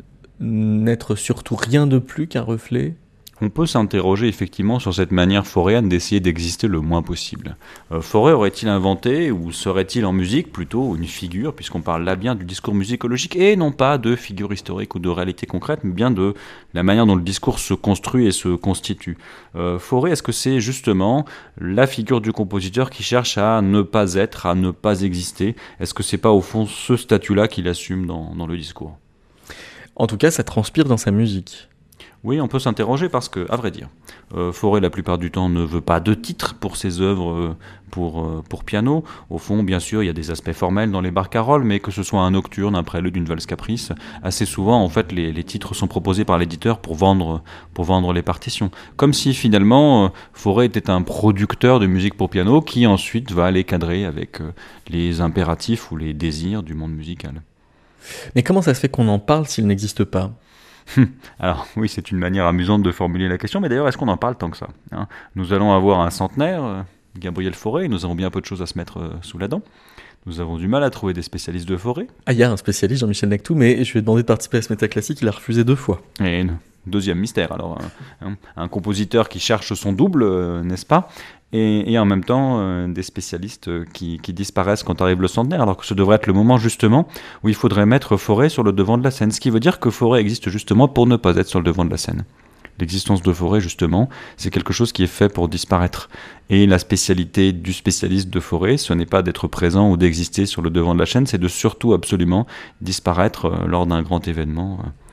n'être surtout rien de plus qu'un reflet. On peut s'interroger effectivement sur cette manière fauréenne d'essayer d'exister le moins possible. Euh, Fauré aurait-il inventé, ou serait-il en musique plutôt, une figure, puisqu'on parle là bien du discours musicologique, et non pas de figure historique ou de réalité concrète, mais bien de la manière dont le discours se construit et se constitue. Euh, Fauré, est-ce que c'est justement la figure du compositeur qui cherche à ne pas être, à ne pas exister ? Est-ce que c'est pas au fond ce statut-là qu'il assume dans, dans le discours ? En tout cas, ça transpire dans sa musique. Oui, on peut s'interroger parce que, à vrai dire, euh, Fauré, la plupart du temps, ne veut pas de titre pour ses œuvres euh, pour, euh, pour piano. Au fond, bien sûr, il y a des aspects formels dans les barcarolles, mais que ce soit un nocturne, un prélude, une valse caprice, assez souvent, en fait, les, les titres sont proposés par l'éditeur pour vendre, pour vendre les partitions. Comme si, finalement, euh, Fauré était un producteur de musique pour piano qui, ensuite, va aller cadrer avec euh, les impératifs ou les désirs du monde musical. Mais comment ça se fait qu'on en parle s'il n'existe pas ? Alors oui, c'est une manière amusante de formuler la question, mais d'ailleurs, est-ce qu'on en parle tant que ça, hein ? Nous allons avoir un centenaire, euh, Gabriel Fauré, nous avons bien peu de choses à se mettre euh, sous la dent. Nous avons du mal à trouver des spécialistes de Fauré. Ah, il y a un spécialiste, Jean-Michel Nectou, mais je lui ai demandé de participer à ce Métaclassique, il a refusé deux fois. Et une deuxième mystère, alors. Hein, un compositeur qui cherche son double, euh, n'est-ce pas ? Et, et en même temps, euh, des spécialistes qui, qui disparaissent quand arrive le centenaire, alors que ce devrait être le moment justement où il faudrait mettre Fauré sur le devant de la scène. Ce qui veut dire que Fauré existe justement pour ne pas être sur le devant de la scène. L'existence de Fauré, justement, c'est quelque chose qui est fait pour disparaître. Et la spécialité du spécialiste de Fauré, ce n'est pas d'être présent ou d'exister sur le devant de la scène, c'est de surtout absolument disparaître euh, lors d'un grand événement. Euh,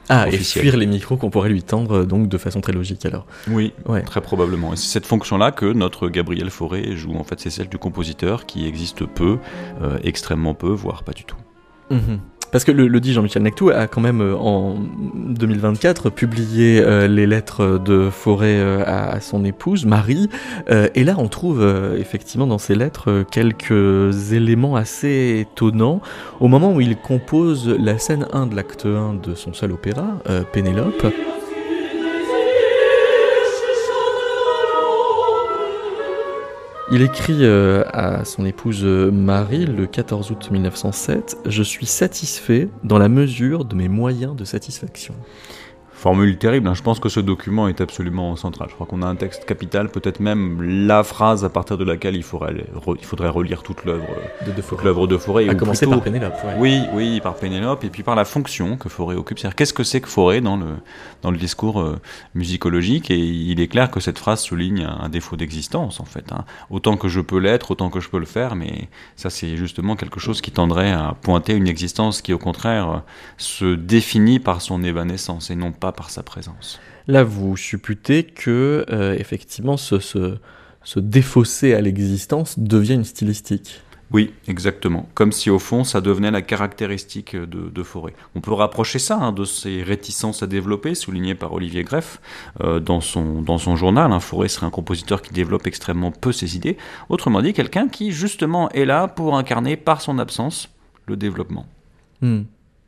Ah, officielle. Et fuir les micros qu'on pourrait lui tendre donc de façon très logique alors. Oui, ouais. Très probablement. Et c'est cette fonction-là que notre Gabriel Fauré joue. En fait, c'est celle du compositeur qui existe peu, euh, extrêmement peu, voire pas du tout. Mmh. Parce que le, le dit Jean-Michel Nectou a quand même euh, en deux mille vingt-quatre publié euh, les lettres de Fauré euh, à, à son épouse Marie, euh, et là on trouve euh, effectivement dans ces lettres euh, quelques éléments assez étonnants. Au moment où il compose la scène un de l'acte un de son seul opéra, euh, Pénélope, il écrit euh, à son épouse euh, Marie le quatorze août mille neuf cent sept « Je suis satisfait dans la mesure de mes moyens de satisfaction ». Formule terrible, hein. Je pense que ce document est absolument central. Je crois qu'on a un texte capital, peut-être même la phrase à partir de laquelle il faudrait, re, il faudrait relire toute l'œuvre de, de Fauré. L'œuvre de Fauré. À commencer plutôt, par Pénélope. Ouais. Oui, oui, par Pénélope, et puis par la fonction que Fauré occupe. C'est-à-dire, qu'est-ce que c'est que Fauré dans le, dans le discours euh, musicologique? Et il est clair que cette phrase souligne un, un défaut d'existence, en fait. Hein. Autant que je peux l'être, autant que je peux le faire, mais ça, c'est justement quelque chose qui tendrait à pointer une existence qui, au contraire, se définit par son évanescence et non pas par sa présence. Là, vous supputez que, euh, effectivement, ce, ce, ce défausser à l'existence devient une stylistique. Oui, exactement. Comme si, au fond, ça devenait la caractéristique de, de Fauré. On peut rapprocher ça hein, de ces réticences à développer, soulignées par Olivier Greff euh, dans, son, dans son journal. Hein. Fauré serait un compositeur qui développe extrêmement peu ses idées. Autrement dit, quelqu'un qui, justement, est là pour incarner, par son absence, le développement. Hmm.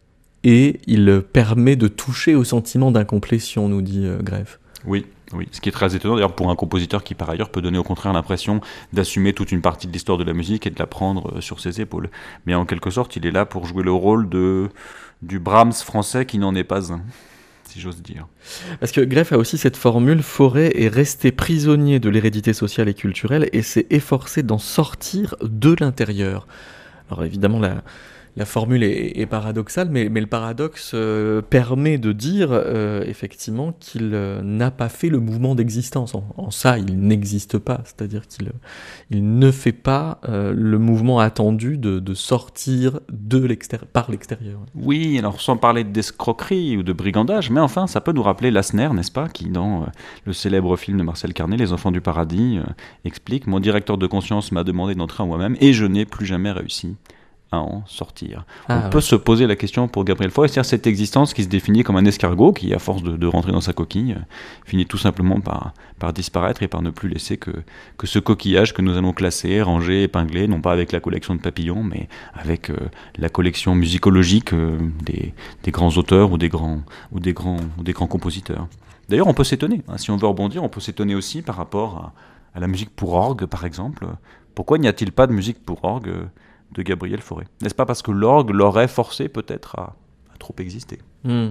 Et il permet de toucher au sentiment d'incomplétion, nous dit euh, Greff. Oui, oui, ce qui est très étonnant d'ailleurs pour un compositeur qui par ailleurs peut donner au contraire l'impression d'assumer toute une partie de l'histoire de la musique et de la prendre sur ses épaules. Mais en quelque sorte, il est là pour jouer le rôle de, du Brahms français qui n'en est pas un, si j'ose dire. Parce que Greff a aussi cette formule, Fauré est resté prisonnier de l'hérédité sociale et culturelle et s'est efforcé d'en sortir de l'intérieur. Alors évidemment, la... La formule est, est paradoxale, mais, mais le paradoxe euh, permet de dire euh, effectivement qu'il euh, n'a pas fait le mouvement d'existence. En, en ça, il n'existe pas, c'est-à-dire qu'il il ne fait pas euh, le mouvement attendu de, de sortir de l'extérieur, par l'extérieur. Oui, alors sans parler d'escroquerie ou de brigandage, mais enfin, ça peut nous rappeler Lassner, n'est-ce pas, qui dans euh, le célèbre film de Marcel Carné, Les Enfants du Paradis, euh, explique « Mon directeur de conscience m'a demandé d'entrer en moi-même et je n'ai plus jamais réussi ». À en sortir. Ah, On ouais. peut se poser la question pour Gabriel Fauré, c'est-à-dire cette existence qui se définit comme un escargot qui, à force de, de rentrer dans sa coquille, euh, finit tout simplement par, par disparaître et par ne plus laisser que, que ce coquillage que nous allons classer, ranger, épingler, non pas avec la collection de papillons, mais avec euh, la collection musicologique euh, des, des grands auteurs ou des grands, ou des grands, ou des grands compositeurs. D'ailleurs, on peut s'étonner, hein, si on veut rebondir, on peut s'étonner aussi par rapport à, à la musique pour orgue, par exemple. Pourquoi n'y a-t-il pas de musique pour orgue euh, de Gabriel Fauré? N'est-ce pas parce que l'orgue l'aurait forcé peut-être à, à trop exister? Mmh.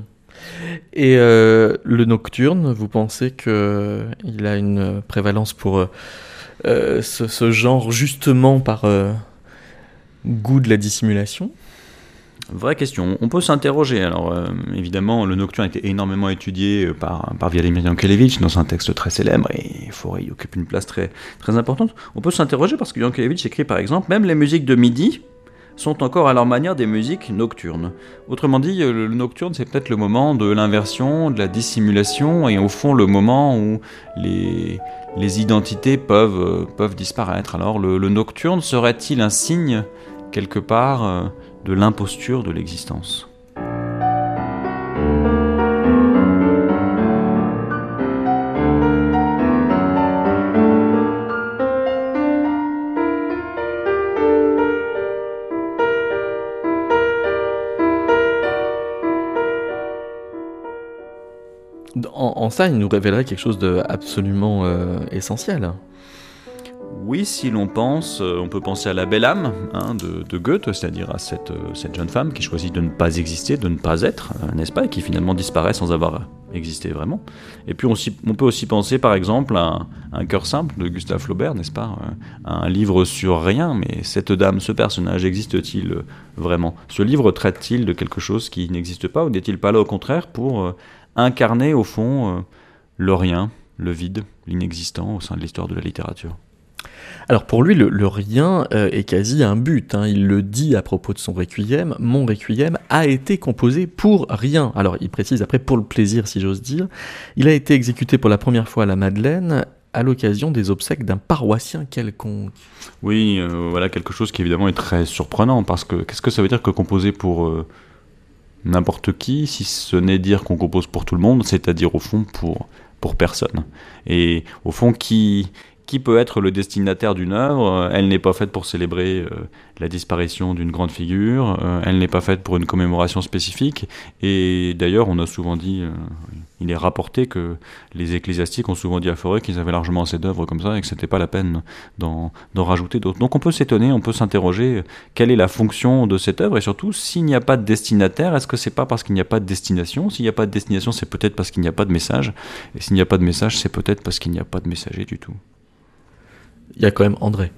Et euh, le nocturne, vous pensez qu'il a une prévalence pour euh, ce, ce genre justement par euh, goût de la dissimulation? Vraie question. On peut s'interroger. Alors, euh, évidemment, le nocturne a été énormément étudié par, par Vladimir Yankelevitch dans un texte très célèbre, et Fauré y occupe une place très, très importante. On peut s'interroger parce que Yankelevitch écrit, par exemple, même les musiques de midi sont encore à leur manière des musiques nocturnes. Autrement dit, le nocturne, c'est peut-être le moment de l'inversion, de la dissimulation, et au fond, le moment où les, les identités peuvent, peuvent disparaître. Alors, le, le nocturne serait-il un signe, quelque part, euh, de l'imposture de l'existence? En, en ça, il nous révélerait quelque chose d'absolument euh, essentiel. Oui, si l'on pense, on peut penser à la belle âme hein, de, de Goethe, c'est-à-dire à cette, cette jeune femme qui choisit de ne pas exister, de ne pas être, n'est-ce pas, et qui finalement disparaît sans avoir existé vraiment. Et puis on, on peut aussi penser par exemple à un, un cœur simple de Gustave Flaubert, n'est-ce pas, un livre sur rien, mais cette dame, ce personnage, existe-t-il vraiment? Ce livre traite-t-il de quelque chose qui n'existe pas, ou n'est-il pas là au contraire pour euh, incarner au fond euh, le rien, le vide, l'inexistant au sein de l'histoire de la littérature? Alors pour lui, le, le rien euh, est quasi un but. Hein. Il le dit à propos de son requiem. Mon requiem a été composé pour rien. Alors il précise après pour le plaisir, si j'ose dire. Il a été exécuté pour la première fois à la Madeleine à l'occasion des obsèques d'un paroissien quelconque. Oui, euh, voilà quelque chose qui évidemment est très surprenant, parce que qu'est-ce que ça veut dire que composer pour euh, n'importe qui, si ce n'est dire qu'on compose pour tout le monde, c'est-à-dire au fond pour, pour personne. Et au fond, qui... Qui peut être le destinataire d'une œuvre ? Elle n'est pas faite pour célébrer euh, la disparition d'une grande figure, euh, elle n'est pas faite pour une commémoration spécifique, et d'ailleurs on a souvent dit, euh, il est rapporté que les ecclésiastiques ont souvent dit à Fauré qu'ils avaient largement assez d'œuvres comme ça et que c'était pas la peine d'en, d'en rajouter d'autres. Donc on peut s'étonner, on peut s'interroger quelle est la fonction de cette œuvre, et surtout s'il n'y a pas de destinataire, est-ce que c'est pas parce qu'il n'y a pas de destination ? S'il n'y a pas de destination, c'est peut-être parce qu'il n'y a pas de message, et s'il n'y a pas de message, c'est peut-être parce qu'il n'y a pas de messager du tout. Il y a quand même André,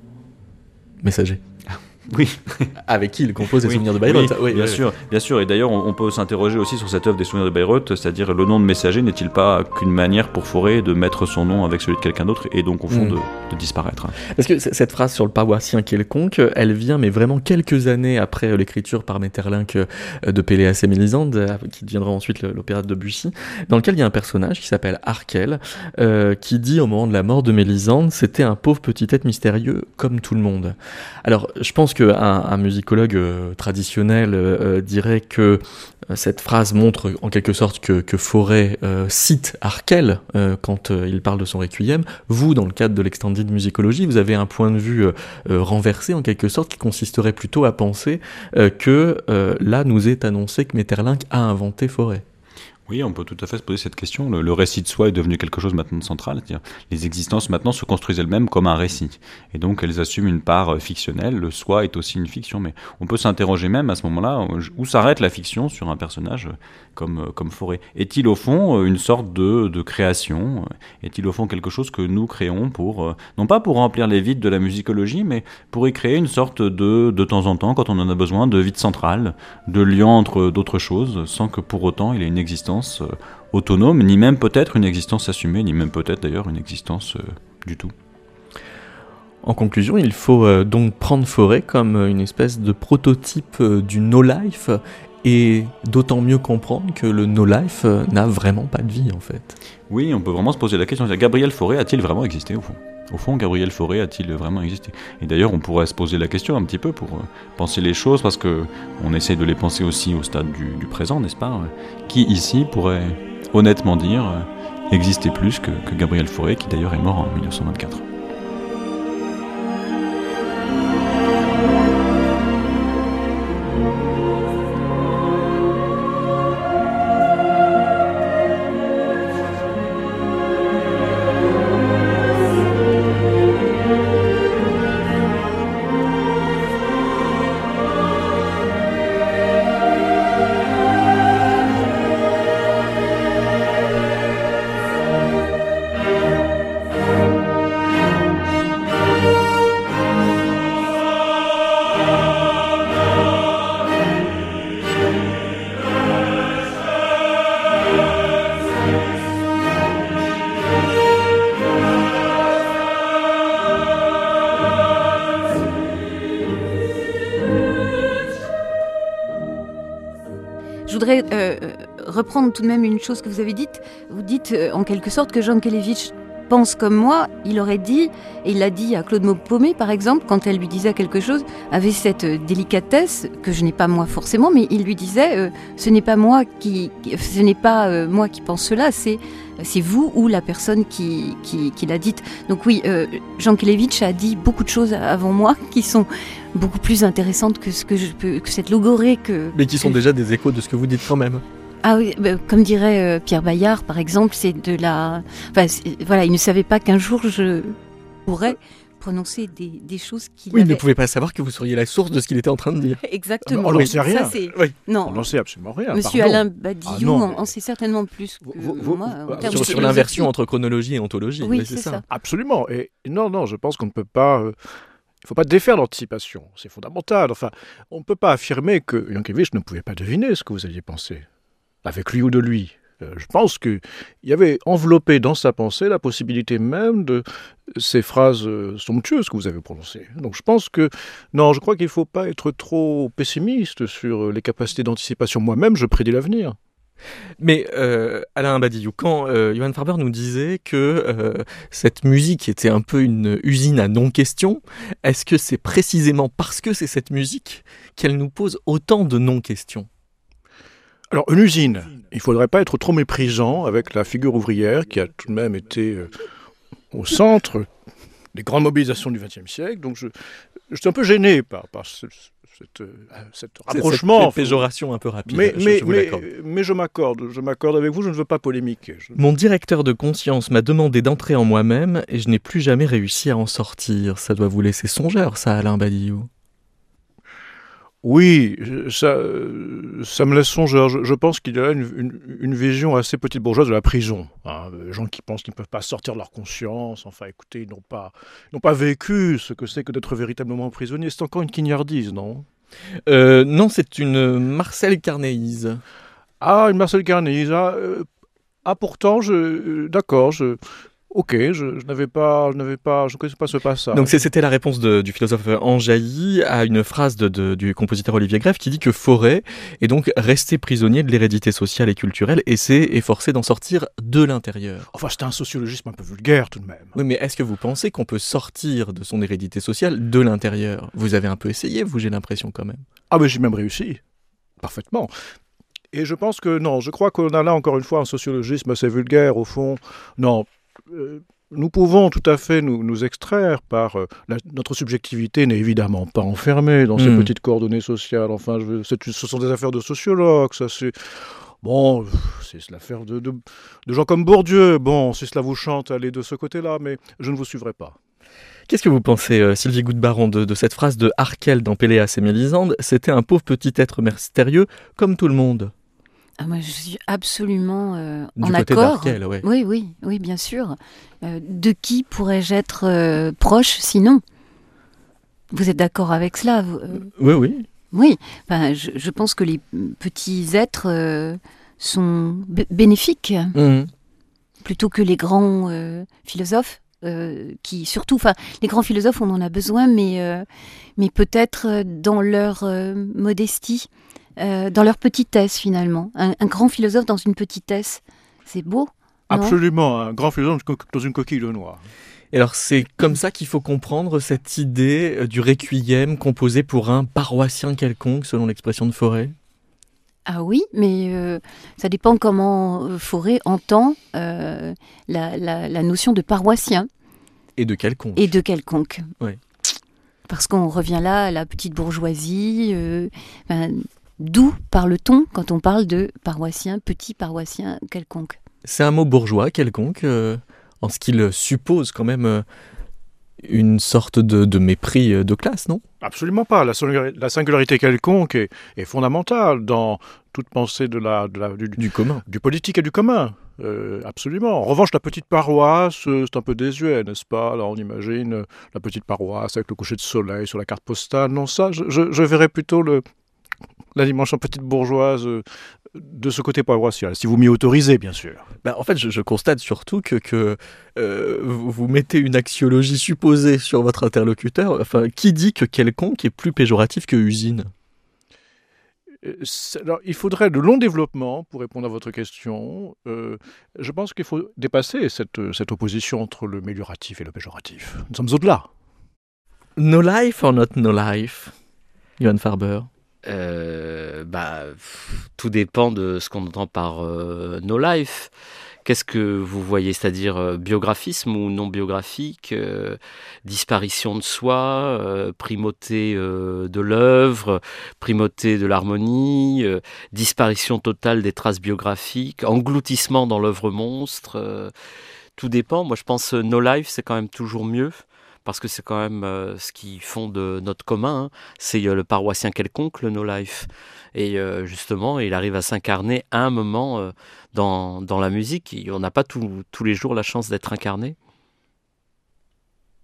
messager. Oui. Avec qui il compose les oui. souvenirs de Bayreuth. Oui, oui, bien oui, sûr, oui. bien sûr. Et d'ailleurs, on, on peut s'interroger aussi sur cette œuvre des souvenirs de Bayreuth, c'est-à-dire le nom de messager n'est-il pas qu'une manière pour Fauré de mettre son nom avec celui de quelqu'un d'autre et donc au fond mmh. de, de disparaître. Parce que c- cette phrase sur le paroissien quelconque, elle vient mais vraiment quelques années après l'écriture par Maeterlinck de Péléas et Mélisande, qui deviendra ensuite l'opéra de Debussy, dans lequel il y a un personnage qui s'appelle Arkel, euh, qui dit au moment de la mort de Mélisande, c'était un pauvre petit être mystérieux comme tout le monde. Alors, je pense qu'un un musicologue euh, traditionnel euh, dirait que euh, cette phrase montre en quelque sorte que, que Fauré euh, cite Arkel euh, quand euh, il parle de son requiem. Vous, dans le cadre de l'extended musicologie, vous avez un point de vue euh, euh, renversé en quelque sorte qui consisterait plutôt à penser euh, que euh, là nous est annoncé que Maeterlinck a inventé Fauré. Oui, on peut tout à fait se poser cette question. Le, le récit de soi est devenu quelque chose maintenant de central. C'est-à-dire, les existences maintenant se construisent elles-mêmes comme un récit. Et donc, elles assument une part fictionnelle. Le soi est aussi une fiction. Mais on peut s'interroger même à ce moment-là, où s'arrête la fiction sur un personnage comme, comme Fauré ? Est-il au fond une sorte de, de création ? Est-il au fond quelque chose que nous créons pour, non pas pour remplir les vides de la musicologie, mais pour y créer une sorte de, de temps en temps, quand on en a besoin, de vide central, de lien entre d'autres choses, sans que pour autant il ait une existence autonome, ni même peut-être une existence assumée, ni même peut-être d'ailleurs une existence euh, du tout. En conclusion, il faut euh, donc prendre Fauré comme une espèce de prototype euh, du no-life, et d'autant mieux comprendre que le no-life euh, n'a vraiment pas de vie en fait. Oui, on peut vraiment se poser la question, Gabriel Fauré a-t-il vraiment existé au fond ? Au fond, Gabriel Fauré a-t-il vraiment existé ? Et d'ailleurs, on pourrait se poser la question un petit peu pour euh, penser les choses, parce que on essaie de les penser aussi au stade du, du présent, n'est-ce pas ? Qui ici pourrait honnêtement dire euh, exister plus que, que Gabriel Fauré, qui d'ailleurs est mort en dix-neuf cent vingt-quatre. Je voudrais euh, reprendre tout de même une chose que vous avez dite. Vous dites euh, en quelque sorte que Jankélévitch pense comme moi. Il aurait dit, et il l'a dit à Claude Maupomé par exemple, quand elle lui disait quelque chose, avait cette délicatesse que je n'ai pas moi forcément, mais il lui disait euh, ce n'est pas moi qui, ce n'est pas euh, moi qui pense cela, c'est c'est vous ou la personne qui, qui, qui l'a dite. Donc oui, euh, Jankélévitch a dit beaucoup de choses avant moi qui sont beaucoup plus intéressantes que ce que je peux, que cette logorée que. Mais qui sont que... déjà des échos de ce que vous dites quand même. Ah oui, bah, comme dirait euh, Pierre Bayard, par exemple, c'est de la. Enfin, voilà, il ne savait pas qu'un jour je pourrais prononcer des, des choses qu'il Oui, avait... il ne pouvait pas savoir que vous seriez la source de ce qu'il était en train de dire. Exactement. On n'en oui, sait rien. Ça, c'est... Oui. Non. On n'en sait absolument rien. Monsieur pardon. Alain Badillon ah, en sait certainement plus que vous, vous, moi. vous, En termes sur de sur l'inversion entre chronologie et ontologie. Oui, oui, c'est, c'est ça. ça. Absolument. Et non, non, je pense qu'on ne peut pas. Euh, il ne faut pas défaire l'anticipation. C'est fondamental. Enfin, on ne peut pas affirmer que Jankélévitch ne pouvait pas deviner ce que vous alliez penser, avec lui ou de lui. Euh, je pense qu'il y avait enveloppé dans sa pensée la possibilité même de ces phrases euh, somptueuses que vous avez prononcées. Donc je pense que, non, je crois qu'il ne faut pas être trop pessimiste sur les capacités d'anticipation. Moi-même, je prédis l'avenir. Mais euh, Alain Badiou, quand euh, Johann Farber nous disait que euh, cette musique était un peu une usine à non-questions, est-ce que c'est précisément parce que c'est cette musique qu'elle nous pose autant de non-questions ? Alors, une usine, il ne faudrait pas être trop méprisant avec la figure ouvrière qui a tout de même été euh, au centre des grandes mobilisations du vingtième siècle. Donc, je, je suis un peu gêné par, par ce, cette, euh, cet rapprochement. C'est cette péjoration un peu rapide, mais, je, mais, je vous mais, l'accorde. Mais je m'accorde, je m'accorde avec vous, je ne veux pas polémiquer. Je... Mon directeur de conscience m'a demandé d'entrer en moi-même et je n'ai plus jamais réussi à en sortir. Ça doit vous laisser songeur, ça, Alain Badiou. Oui, ça, ça me laisse songeur. Je, je pense qu'il y a une, une, une vision assez petite bourgeoise de la prison. Hein. Les gens qui pensent qu'ils ne peuvent pas sortir de leur conscience. Enfin, écoutez, ils n'ont pas, ils n'ont pas vécu ce que c'est que d'être véritablement prisonnier. C'est encore une quignardise, non ? euh, Non, c'est une Marcel Carnéise. Ah, une Marcel Carnéise. Ah, euh, ah pourtant, je, euh, d'accord, je... Ok, je, je n'avais pas, je n'avais pas, je ne connaissais pas ce passage. Donc c'était la réponse de, du philosophe Anjaï à une phrase de, de, du compositeur Olivier Greff qui dit que Fauré est donc resté prisonnier de l'hérédité sociale et culturelle et s'est efforcé d'en sortir de l'intérieur. Enfin, c'était un sociologisme un peu vulgaire tout de même. Oui, mais est-ce que vous pensez qu'on peut sortir de son hérédité sociale de l'intérieur ? Vous avez un peu essayé, vous, j'ai l'impression quand même. Ah mais j'ai même réussi, parfaitement. Et je pense que non, je crois qu'on a là encore une fois un sociologisme assez vulgaire au fond. Non. Euh, nous pouvons tout à fait nous, nous extraire par... Euh, la, notre subjectivité n'est évidemment pas enfermée dans mmh. ces petites coordonnées sociales. Enfin, je, c'est, ce sont des affaires de sociologues, ça c'est... Bon, c'est l'affaire de, de, de gens comme Bourdieu. Bon, si cela vous chante, allez de ce côté-là, mais je ne vous suivrai pas. Qu'est-ce que vous pensez, euh, Sylvie Goude-Baron, de, de cette phrase de Harkel dans Péléas et Mélisande ? C'était un pauvre petit être mystérieux, comme tout le monde. Ah, moi, je suis absolument euh, du en côté accord. d'Harkel, ouais. Oui, oui, oui, bien sûr. Euh, de qui pourrais-je être euh, proche sinon ? Vous êtes d'accord avec cela vous, euh... Oui, oui. Oui, enfin, je, je pense que les petits êtres euh, sont b- bénéfiques mmh. plutôt que les grands euh, philosophes. Euh, qui surtout, enfin, les grands philosophes, on en a besoin, mais euh, mais peut-être dans leur euh, modestie. Euh, dans leur petitesse finalement. Un, un grand philosophe dans une petitesse, c'est beau, non ? Absolument, un grand philosophe dans une coquille de noix. Et alors c'est comme ça qu'il faut comprendre cette idée du requiem composé pour un paroissien quelconque, selon l'expression de Fauré ? Ah oui, mais euh, ça dépend comment Fauré entend euh, la, la, la notion de paroissien. Et de quelconque. Et de quelconque. Oui. Parce qu'on revient là à la petite bourgeoisie... Euh, ben, d'où parle-t-on quand on parle de paroissien, petit paroissien quelconque ? C'est un mot bourgeois quelconque, euh, en ce qu'il suppose quand même euh, une sorte de, de mépris de classe, non ? Absolument pas. La singularité, la singularité quelconque est, est fondamentale dans toute pensée de la, de la, du, du commun, du politique et du commun. Euh, absolument. En revanche, la petite paroisse, c'est un peu désuet, n'est-ce pas ? Là, on imagine la petite paroisse avec le coucher de soleil sur la carte postale. Non, ça, je, je, je verrais plutôt le... la dimension petite bourgeoise euh, de ce côté paroissial, si vous m'y autorisez, bien sûr. Bah, en fait, je, je constate surtout que, que euh, vous, vous mettez une axiologie supposée sur votre interlocuteur. Enfin, qui dit que quelconque est plus péjoratif que usine ? Alors, il faudrait de longs développements pour répondre à votre question. Euh, je pense qu'il faut dépasser cette, cette opposition entre le mélioratif et le péjoratif. Nous sommes au-delà. No life or not no life, Johann Farber ? Euh, bah, pff, tout dépend de ce qu'on entend par euh, no life. Qu'est-ce que vous voyez, c'est-à-dire euh, biographisme ou non biographique, euh, disparition de soi, euh, primauté euh, de l'œuvre, primauté de l'harmonie, euh, disparition totale des traces biographiques, engloutissement dans l'œuvre monstre. Euh, tout dépend. Moi, je pense euh, no life, c'est quand même toujours mieux. Parce que c'est quand même euh, ce qui fonde notre commun, hein. C'est euh, le paroissien quelconque, le no-life. Et euh, justement, il arrive à s'incarner à un moment euh, dans, dans la musique. Et on n'a pas tout, tous les jours la chance d'être incarné.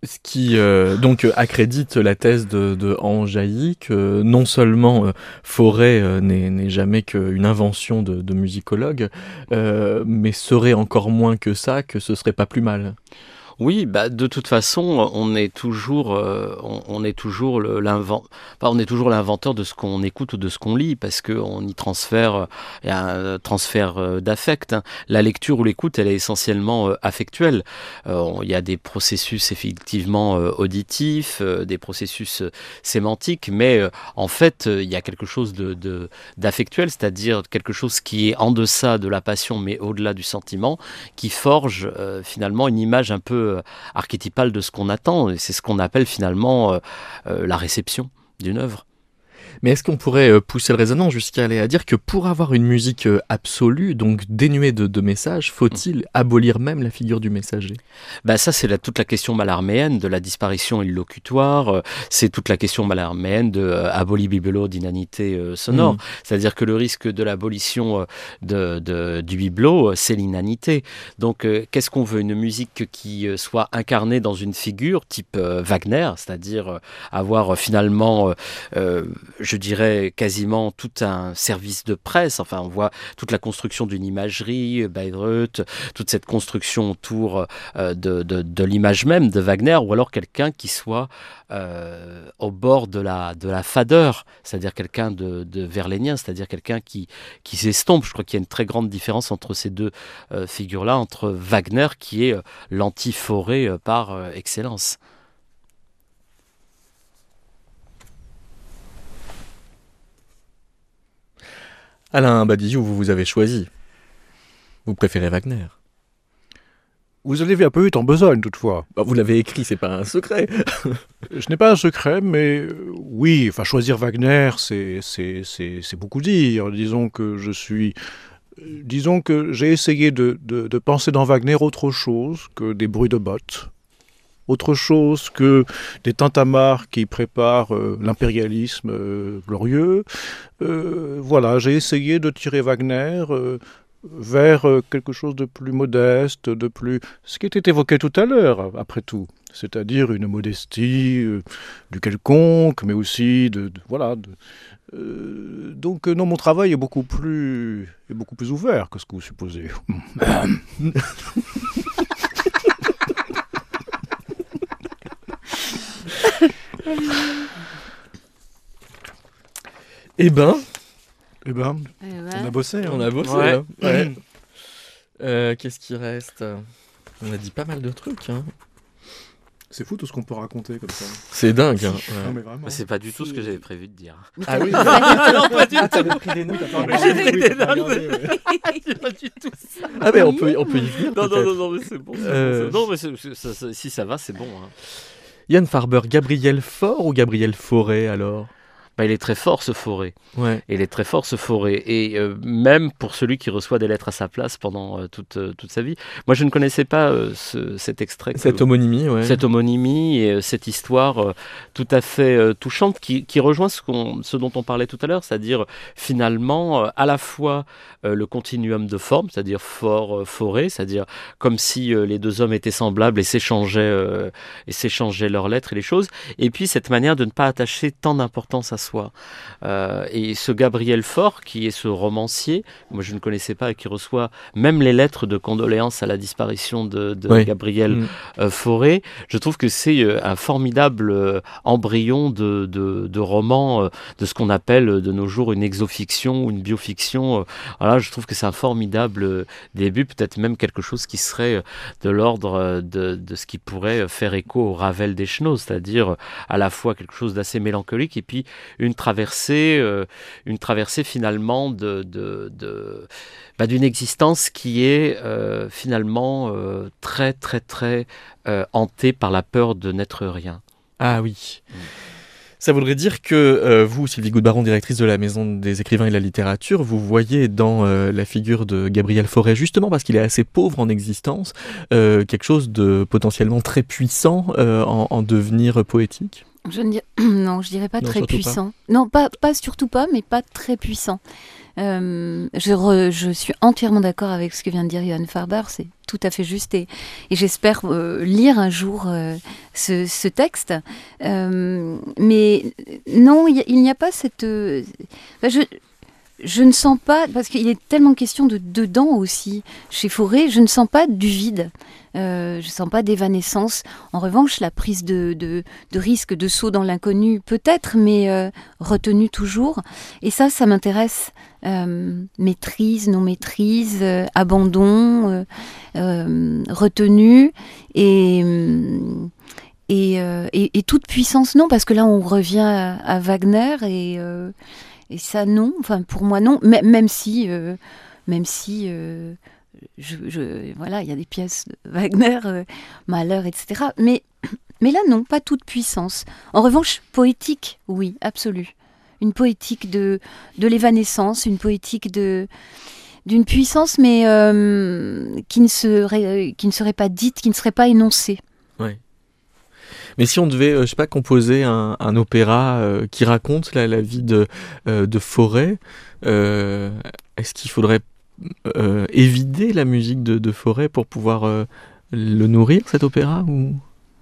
Ce qui euh, donc euh, accrédite la thèse de, de Hans Jailly que non seulement euh, Fauré euh, n'est, n'est jamais qu'une invention de, de musicologue, euh, mais serait encore moins que ça, que ce serait pas plus mal. Oui, bah de toute façon, on est toujours, euh, on, on est toujours le, l'invent, enfin, on est toujours l'inventeur de ce qu'on écoute ou de ce qu'on lit, parce que on y transfère, il y a un transfert euh, d'affect. Hein. La lecture ou l'écoute, elle est essentiellement euh, affectuelle. Euh, il y a des processus effectivement euh, auditifs, euh, des processus euh, sémantiques, mais euh, en fait, euh, il y a quelque chose de, de d'affectuel, c'est-à-dire quelque chose qui est en deçà de la passion, mais au-delà du sentiment, qui forge euh, finalement une image un peu archétypale de ce qu'on attend, et c'est ce qu'on appelle finalement euh, euh, la réception d'une œuvre. Mais est-ce qu'on pourrait pousser le raisonnement jusqu'à aller à dire que pour avoir une musique absolue, donc dénuée de, de messages, faut-il mmh. abolir même la figure du messager ? Ben ça, c'est la, toute la question mallarméenne de la disparition illocutoire, c'est toute la question mallarméenne de euh, aboli bibelot d'inanité euh, sonore, mmh. c'est-à-dire que le risque de l'abolition euh, de, de, du bibelot, c'est l'inanité. Donc euh, qu'est-ce qu'on veut ? Une musique qui euh, soit incarnée dans une figure type euh, Wagner, c'est-à-dire euh, avoir euh, finalement... Euh, euh, je dirais quasiment tout un service de presse. Enfin, on voit toute la construction d'une imagerie, Bayreuth, toute cette construction autour euh, de, de, de l'image même de Wagner, ou alors quelqu'un qui soit euh, au bord de la, de la fadeur, c'est-à-dire quelqu'un de, de verlénien, c'est-à-dire quelqu'un qui, qui s'estompe. Je crois qu'il y a une très grande différence entre ces deux euh, figures-là, entre Wagner qui est euh, l'anti-Fauré euh, par euh, excellence. Alain Badiou, vous vous avez choisi. Vous préférez Wagner. Vous allez un peu vite en besogne, toutefois. Bah, vous l'avez écrit, c'est pas un secret. Ce n'est pas un secret, mais euh, oui, enfin, choisir Wagner, c'est, c'est, c'est, c'est beaucoup dire. Disons que je suis... Euh, disons que j'ai essayé de, de, de penser dans Wagner autre chose que des bruits de bottes. Autre chose que des tintamarres qui préparent euh, l'impérialisme euh, glorieux. Euh, voilà, j'ai essayé de tirer Wagner euh, vers euh, quelque chose de plus modeste, de plus... Ce qui était évoqué tout à l'heure, après tout. C'est-à-dire une modestie euh, du quelconque, mais aussi de... de voilà. De, euh, donc non, mon travail est beaucoup plus, est beaucoup plus ouvert que ce que vous supposez. Eh ben, eh ben, eh ben, on a bossé. Hein. On a bossé. Ouais. Hein. Ouais. euh, qu'est-ce qui reste ? On a dit pas mal de trucs. Hein. C'est fou tout ce qu'on peut raconter comme ça. C'est dingue. Hein. Ouais. Non, mais vraiment. C'est pas du tout ce que j'avais prévu de dire. Ah oui. non, pas du tout. T'avais pris des notes. J'ai pris des notes. C'est pas du tout ça. Ah mais on peut, on peut y venir. Non, non, peut-être. non, non, mais c'est bon. C'est Euh... bon, c'est... Non, mais c'est, c'est, ça, ça, si ça va, c'est bon. Hein. Yann Farber, Gabriel Faure ou Gabriel Fauré alors ? Bah, il est très fort ce Fauré. Ouais. Il est très fort ce Fauré. Et euh, même pour celui qui reçoit des lettres à sa place pendant euh, toute, euh, toute sa vie. Moi, je ne connaissais pas euh, ce, cet extrait. Cette que, homonymie, ouais. Cette homonymie et euh, cette histoire euh, tout à fait euh, touchante qui, qui rejoint ce, qu'on, ce dont on parlait tout à l'heure, c'est-à-dire finalement euh, à la fois euh, le continuum de forme, c'est-à-dire fort, euh, Fauré, c'est-à-dire comme si euh, les deux hommes étaient semblables et s'échangeaient, euh, et s'échangeaient leurs lettres et les choses. Et puis cette manière de ne pas attacher tant d'importance à soi. Euh, et ce Gabriel Faure, qui est ce romancier, moi je ne connaissais pas, et qui reçoit même les lettres de condoléances à la disparition de, de oui. Gabriel mmh. euh, Fauré, je trouve que c'est euh, un formidable euh, embryon de, de, de roman, euh, de ce qu'on appelle euh, de nos jours une exofiction ou une biofiction. Euh, voilà, je trouve que c'est un formidable euh, début, peut-être même quelque chose qui serait euh, de l'ordre euh, de, de ce qui pourrait faire écho au Ravel des Chenaux, c'est-à-dire euh, à la fois quelque chose d'assez mélancolique et puis une traversée, euh, une traversée finalement de, de, de, bah, d'une existence qui est euh, finalement euh, très très très euh, hantée par la peur de n'être rien. Ah oui. Mmh. Ça voudrait dire que euh, vous, Sylvie Goudbaron, directrice de la Maison des écrivains et de la littérature, vous voyez dans euh, la figure de Gabriel Fauré, justement parce qu'il est assez pauvre en existence, euh, quelque chose de potentiellement très puissant euh, en, en devenir poétique ? Je ne dir... Non, je dirais pas non, très puissant. Pas. Non, pas, pas surtout pas, mais pas très puissant. Euh, je, re, je suis entièrement d'accord avec ce que vient de dire Yann Farber, c'est tout à fait juste. Et, et j'espère euh, lire un jour euh, ce, ce texte. Euh, mais non, il, il n'y a pas cette... Euh, je, je ne sens pas, parce qu'il est tellement question de dedans aussi, chez Fauré, je ne sens pas du vide. Euh, je ne sens pas d'évanescence. En revanche, la prise de, de, de risque, de saut dans l'inconnu, peut-être, mais euh, retenue toujours. Et ça, ça m'intéresse. Euh, maîtrise, non-maîtrise, euh, abandon, euh, euh, retenue et, et, euh, et, et toute puissance, non, parce que là, on revient à, à Wagner et, euh, et ça, non. Enfin, pour moi, non. M- même si... Euh, même si euh, Je, je, voilà, il y a des pièces de Wagner, euh, Mahler, et cetera. Mais, mais là, non, pas toute puissance. En revanche, poétique, oui, absolue. Une poétique de, de l'évanescence, une poétique de, d'une puissance, mais euh, qui, ne serait, qui ne serait pas dite, qui ne serait pas énoncée. Oui. Mais si on devait, euh, je sais pas, composer un, un opéra euh, qui raconte la, la vie de, euh, de Fauré, euh, est-ce qu'il faudrait Euh, évider la musique de, de Fauré pour pouvoir euh, le nourrir, cet opéra ou...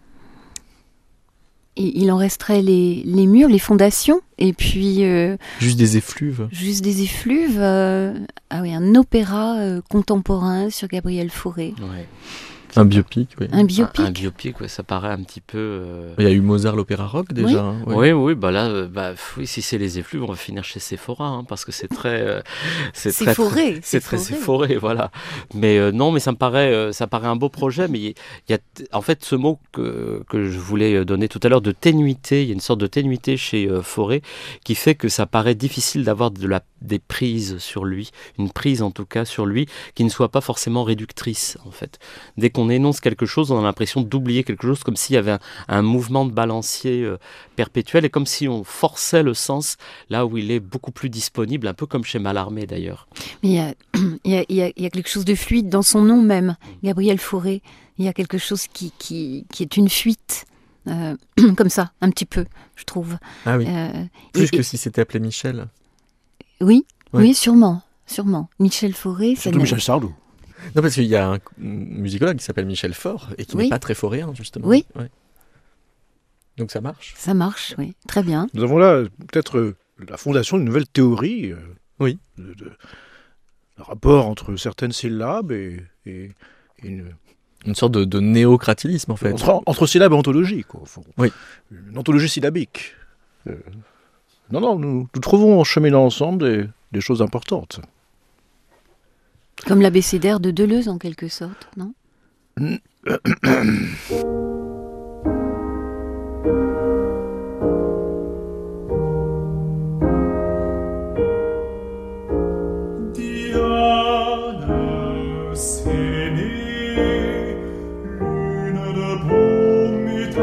Et il en resterait les, les murs, les fondations, et puis... Euh, juste des effluves. Juste des effluves. Euh, ah oui, un opéra euh, contemporain sur Gabriel Fauré. Ouais. Un biopic, oui. Un biopic. Un, un biopic, ouais, ça paraît un petit peu... Euh... Il y a eu Mozart, l'opéra rock, déjà. Oui, hein, ouais. oui, oui, bah là, euh, bah, oui, si c'est les effluves, on va finir chez Sephora, hein, parce que c'est très... Euh, c'est très, Fauré. Très, c'est très Fauré, voilà. Mais euh, non, mais ça me paraît, euh, ça paraît un beau projet, mais il y, y a, en fait, ce mot que, que je voulais donner tout à l'heure, de ténuité, il y a une sorte de ténuité chez euh, Fauré, qui fait que ça paraît difficile d'avoir de la, des prises sur lui, une prise en tout cas sur lui, qui ne soit pas forcément réductrice, en fait. Dès qu'on énonce quelque chose, on a l'impression d'oublier quelque chose, comme s'il y avait un, un mouvement de balancier euh, perpétuel, et comme si on forçait le sens là où il est beaucoup plus disponible, un peu comme chez Mallarmé d'ailleurs. Mais il y a, il y a, il y a, il y a quelque chose de fluide dans son nom même, Gabriel Fauré. Il y a quelque chose qui, qui, qui est une fuite, euh, comme ça, un petit peu, je trouve. Ah oui, euh, plus et, que et... si c'était appelé Michel. Oui, ouais. oui, sûrement, sûrement. Michel Fauré, c'est... Surtout Michel Sardou. Non, parce qu'il y a un musicologue qui s'appelle Michel Faure et qui oui. n'est pas très fauréen, justement. Oui. Ouais. Donc ça marche. Ça marche, oui. Très bien. Nous avons là peut-être euh, la fondation d'une nouvelle théorie. Euh, oui. De, de, un rapport entre certaines syllabes et, et, et une... Une sorte de, de néocratilisme, en fait. Entre, entre syllabes et ontologie, quoi. Faut, oui. Une ontologie syllabique. Euh, non, non, nous, nous trouvons en cheminant ensemble des, des choses importantes. Comme l'abécédaire de Deleuze, en quelque sorte, non ? Diane, s'aimée, lune de beau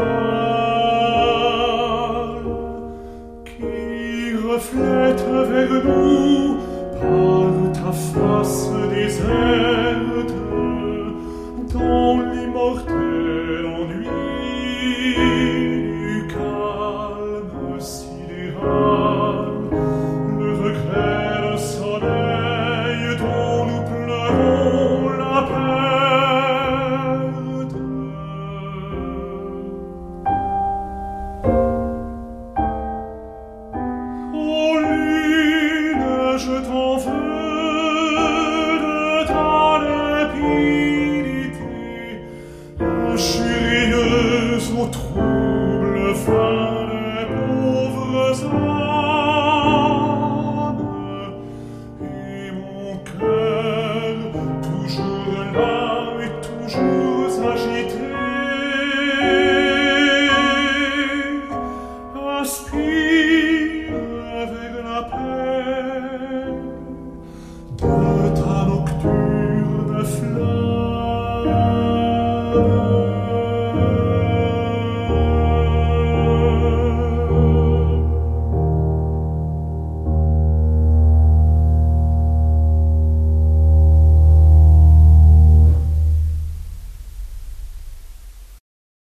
métal, qui reflète vers nous par ta face déserte, dans l'immortel ennui du calme sidéral, le regret, le soleil dont nous pleurons la perte. Oh lune, je t'en veux de ta lépidité, injurieuse au trou